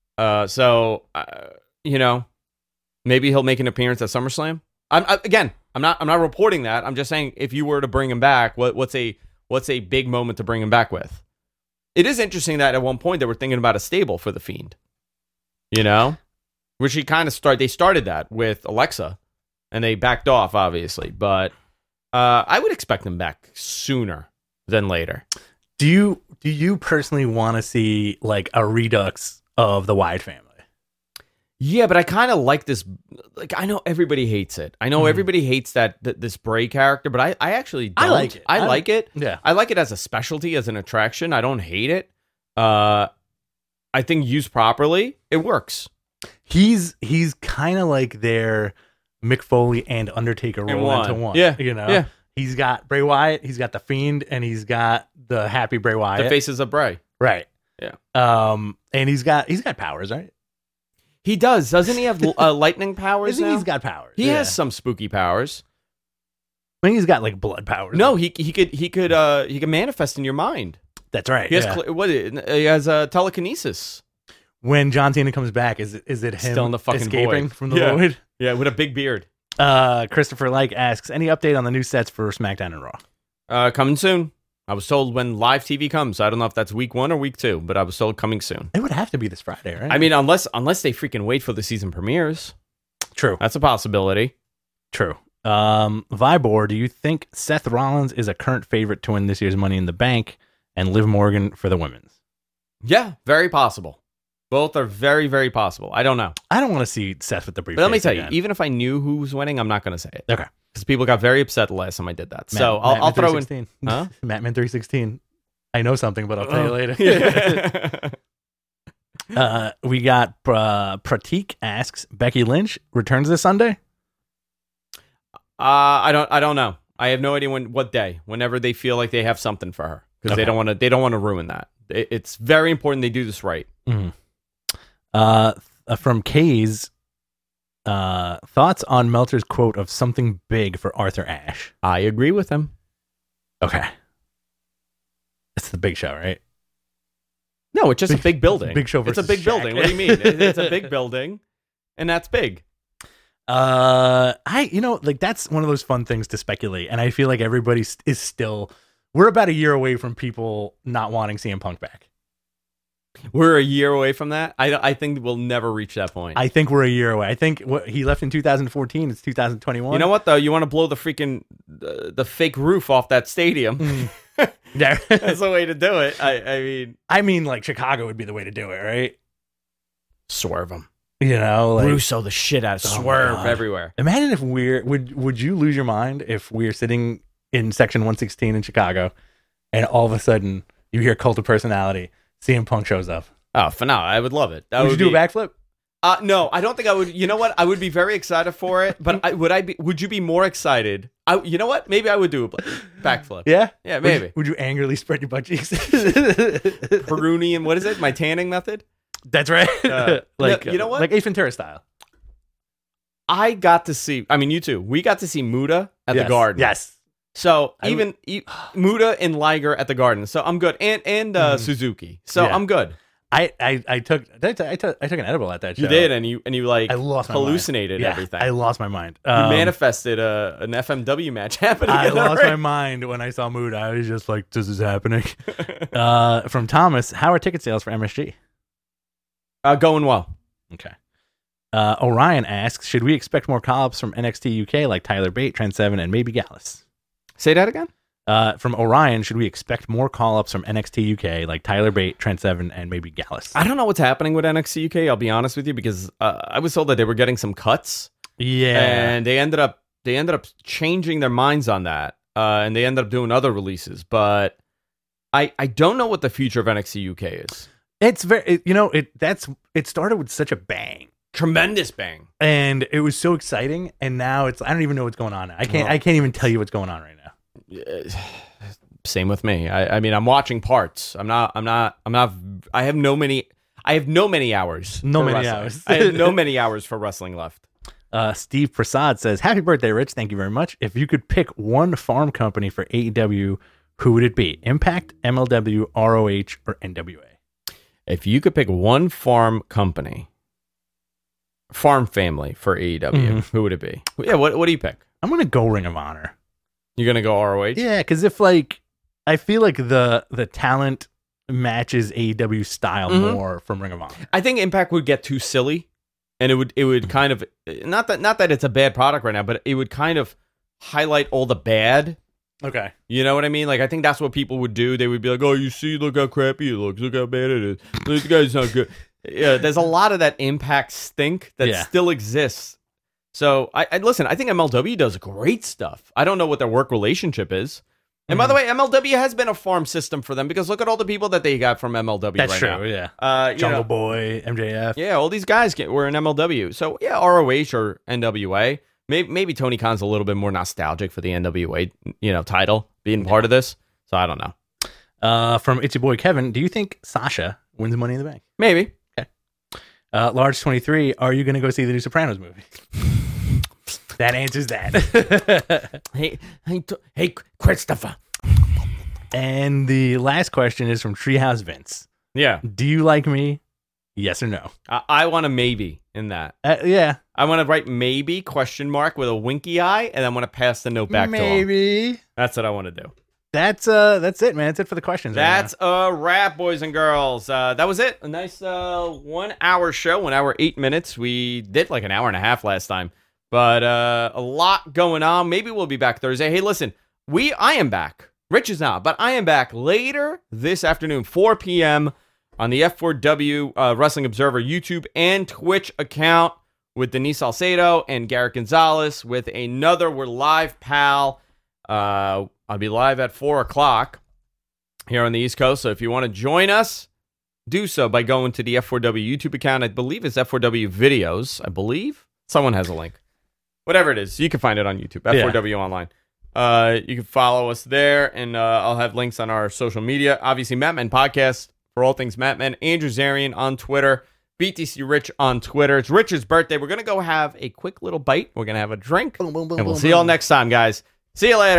A: Maybe he'll make an appearance at SummerSlam. I'm not reporting that. I'm just saying if you were to bring him back, what's a big moment to bring him back with? It is interesting that at one point they were thinking about a stable for the Fiend. Which they started that with Alexa, and they backed off obviously, but I would expect them back sooner than later.
B: Do you personally want to see like a redux of the Wyatt family?
A: Yeah, but I kind of like this. Like, I know everybody hates it. I know everybody hates this Bray character, but I actually don't.
B: I like it.
A: I like it.
B: Yeah.
A: I like it as a specialty, as an attraction. I don't hate it. I think used properly, it works.
B: He's kind of like their Mick Foley and Undertaker roll into one.
A: Yeah.
B: Yeah. He's got Bray Wyatt, he's got the Fiend, and he's got the happy Bray Wyatt.
A: The faces of Bray.
B: Right.
A: Yeah.
B: And he's got powers, right?
A: He does. Doesn't he have lightning powers now?
B: He's got powers.
A: He has some spooky powers.
B: I think he's got like blood powers.
A: No, he could manifest in your mind.
B: That's right.
A: He has he has telekinesis.
B: When John Cena comes back, is it him
A: still in the fucking
B: escaping
A: void.
B: from the void?
A: Yeah, with a big beard.
B: Christopher Like asks, any update on the new sets for SmackDown and Raw?
A: Coming soon. I was told when live TV comes. I don't know if that's week 1 or week 2, but I was told coming soon.
B: It would have to be this Friday, right?
A: I mean, unless they freaking wait for the season premieres.
B: True.
A: That's a possibility.
B: True. Vibor, do you think Seth Rollins is a current favorite to win this year's Money in the Bank and Liv Morgan for the women's?
A: Yeah, very possible. Both are very, very possible. I don't know.
B: I don't want to see Seth with the briefcase.
A: But let me tell you,
B: again.
A: even if I knew who was winning, I'm not going to say it.
B: Okay.
A: Because people got very upset the last time I did that. I'll throw in...
B: Huh? Mattman 316. I know something, but I'll tell you later. We got Pratik asks, Becky Lynch returns this Sunday?
A: I don't know. I have no idea what day. Whenever they feel like they have something for her, because they don't want to ruin that. It's very important they do this right.
B: Mm-hmm. From Kay's, thoughts on Meltzer's quote of something big for Arthur Ashe?
A: I agree with him.
B: Okay. It's the big show, right?
A: No, it's just a big building.
B: Big show
A: It's
B: versus
A: a big
B: Shaq.
A: building. What do you mean? It's a big building, and that's big.
B: That's one of those fun things to speculate, and I feel like everybody is still. We're about a year away from people not wanting CM Punk back.
A: We're a year away from that. I think we'll never reach that point.
B: I think we're a year away. I think he left in 2014. It's 2021.
A: You know what though? You want to blow the freaking the fake roof off that stadium.
B: Yeah.
A: That's the way to do it.
B: I mean, like Chicago would be the way to do it, right?
A: Swerve them.
B: You know, like
A: Russo the shit out of swerve everywhere.
B: Imagine if would you lose your mind if we're sitting in section 116 in Chicago and all of a sudden you hear Cult of Personality, CM Punk shows up?
A: Oh, for now, I would love it.
B: Would you do a backflip?
A: No, I don't think I would. You know what? I would be very excited for it, but would you be more excited? You know what? Maybe I would do a backflip.
B: Yeah?
A: Yeah, maybe.
B: Would you angrily spread your butt cheeks?
A: Perunian, what is it? My tanning method?
B: That's right.
A: You know what?
B: Like Ace Ventura style.
A: I got to see, you too. We got to see Muda at the Garden.
B: Yes.
A: So Muda and Liger at the Garden. So I'm good. And Suzuki. So I'm good.
B: I took an edible at that show.
A: You did, and you like
B: I lost
A: hallucinated everything.
B: I lost my mind.
A: You manifested an FMW match happening.
B: I lost my mind when I saw Muda. I was just like, this is happening. From Thomas, how are ticket sales for MSG?
A: Going well.
B: Okay. Orion asks, should we expect more call-ups from NXT UK like Tyler Bate, Trent Seven, and maybe Gallus?
A: Say that again?
B: From Orion, should we expect more call-ups from NXT UK like Tyler Bate, Trent Seven, and maybe Gallus?
A: I don't know what's happening with NXT UK, I'll be honest with you, because I was told that they were getting some cuts.
B: Yeah.
A: And they ended up changing their minds on that. And they ended up doing other releases. But I don't know what the future of NXT UK is.
B: It's very, it started with such a bang.
A: Tremendous bang.
B: And it was so exciting. And now I don't even know what's going on. I can't even tell you what's going on right now.
A: Same with me. I mean, I'm watching parts. I have no many hours. I have no many hours for wrestling left.
B: Steve Prasad says, happy birthday, Rich. Thank you very much. If you could pick one farm company for AEW, who would it be? Impact, MLW, ROH, or NWA?
A: If you could pick one farm company, farm family for AEW, who would it be? Yeah, what do you pick?
B: I'm going to go Ring of Honor.
A: You're going to go ROH?
B: Yeah, because if I feel like the talent matches AEW style more from Ring of Honor.
A: I think Impact would get too silly, and it would kind of, not that it's a bad product right now, but it would kind of highlight all the bad.
B: Okay.
A: You know what I mean? Like, I think that's what people would do. They would be like, oh, you see, look how crappy it looks. Look how bad it is. This guy's not good. Yeah, there's a lot of that Impact stink that still exists. So, I listen, I think MLW does great stuff. I don't know what their work relationship is. And by the way, MLW has been a farm system for them because look at all the people that they got from MLW
B: That's
A: right
B: true,
A: now.
B: Yeah. Jungle Boy, MJF.
A: Yeah, all these guys were in MLW. So, yeah, ROH or NWA. Maybe Tony Khan's a little bit more nostalgic for the NWA, title being part of this. So I don't know.
B: From It's Your Boy Kevin, do you think Sasha wins Money in the Bank?
A: Maybe.
B: Okay. Large 23, are you going to go see the new Sopranos movie? That answers that.
A: Hey, Christopher.
B: And the last question is from Treehouse Vince.
A: Yeah.
B: Do you like me? Yes or no?
A: I want a maybe in that.
B: Yeah.
A: I want to write maybe question mark with a winky eye, and I want to pass the note back to him.
B: Maybe.
A: That's what I want to do.
B: That's it, man. That's it for the questions.
A: That's a wrap, boys and girls. That was it. A nice 1 hour show, 1 hour, 8 minutes. We did like an hour and a half last time, but a lot going on. Maybe we'll be back Thursday. Hey, listen, I am back. Rich is not, but I am back later this afternoon, 4 p.m. on the F4W Wrestling Observer YouTube and Twitch account with Denise Salcedo and Garrett Gonzalez with another We're Live Pal. I'll be live at 4 o'clock here on the East Coast. So if you want to join us, do so by going to the F4W YouTube account. I believe it's F4W Videos. I believe someone has a link. Whatever it is, you can find it on YouTube. F4W Online. You can follow us there, and I'll have links on our social media. Obviously, Mattman Podcast for all things Mattman. Andrew Zarian on Twitter. BTC Rich on Twitter. It's Rich's birthday. We're going to go have a quick little bite. We're going to have a drink. And we'll see you all next time, guys. See you later.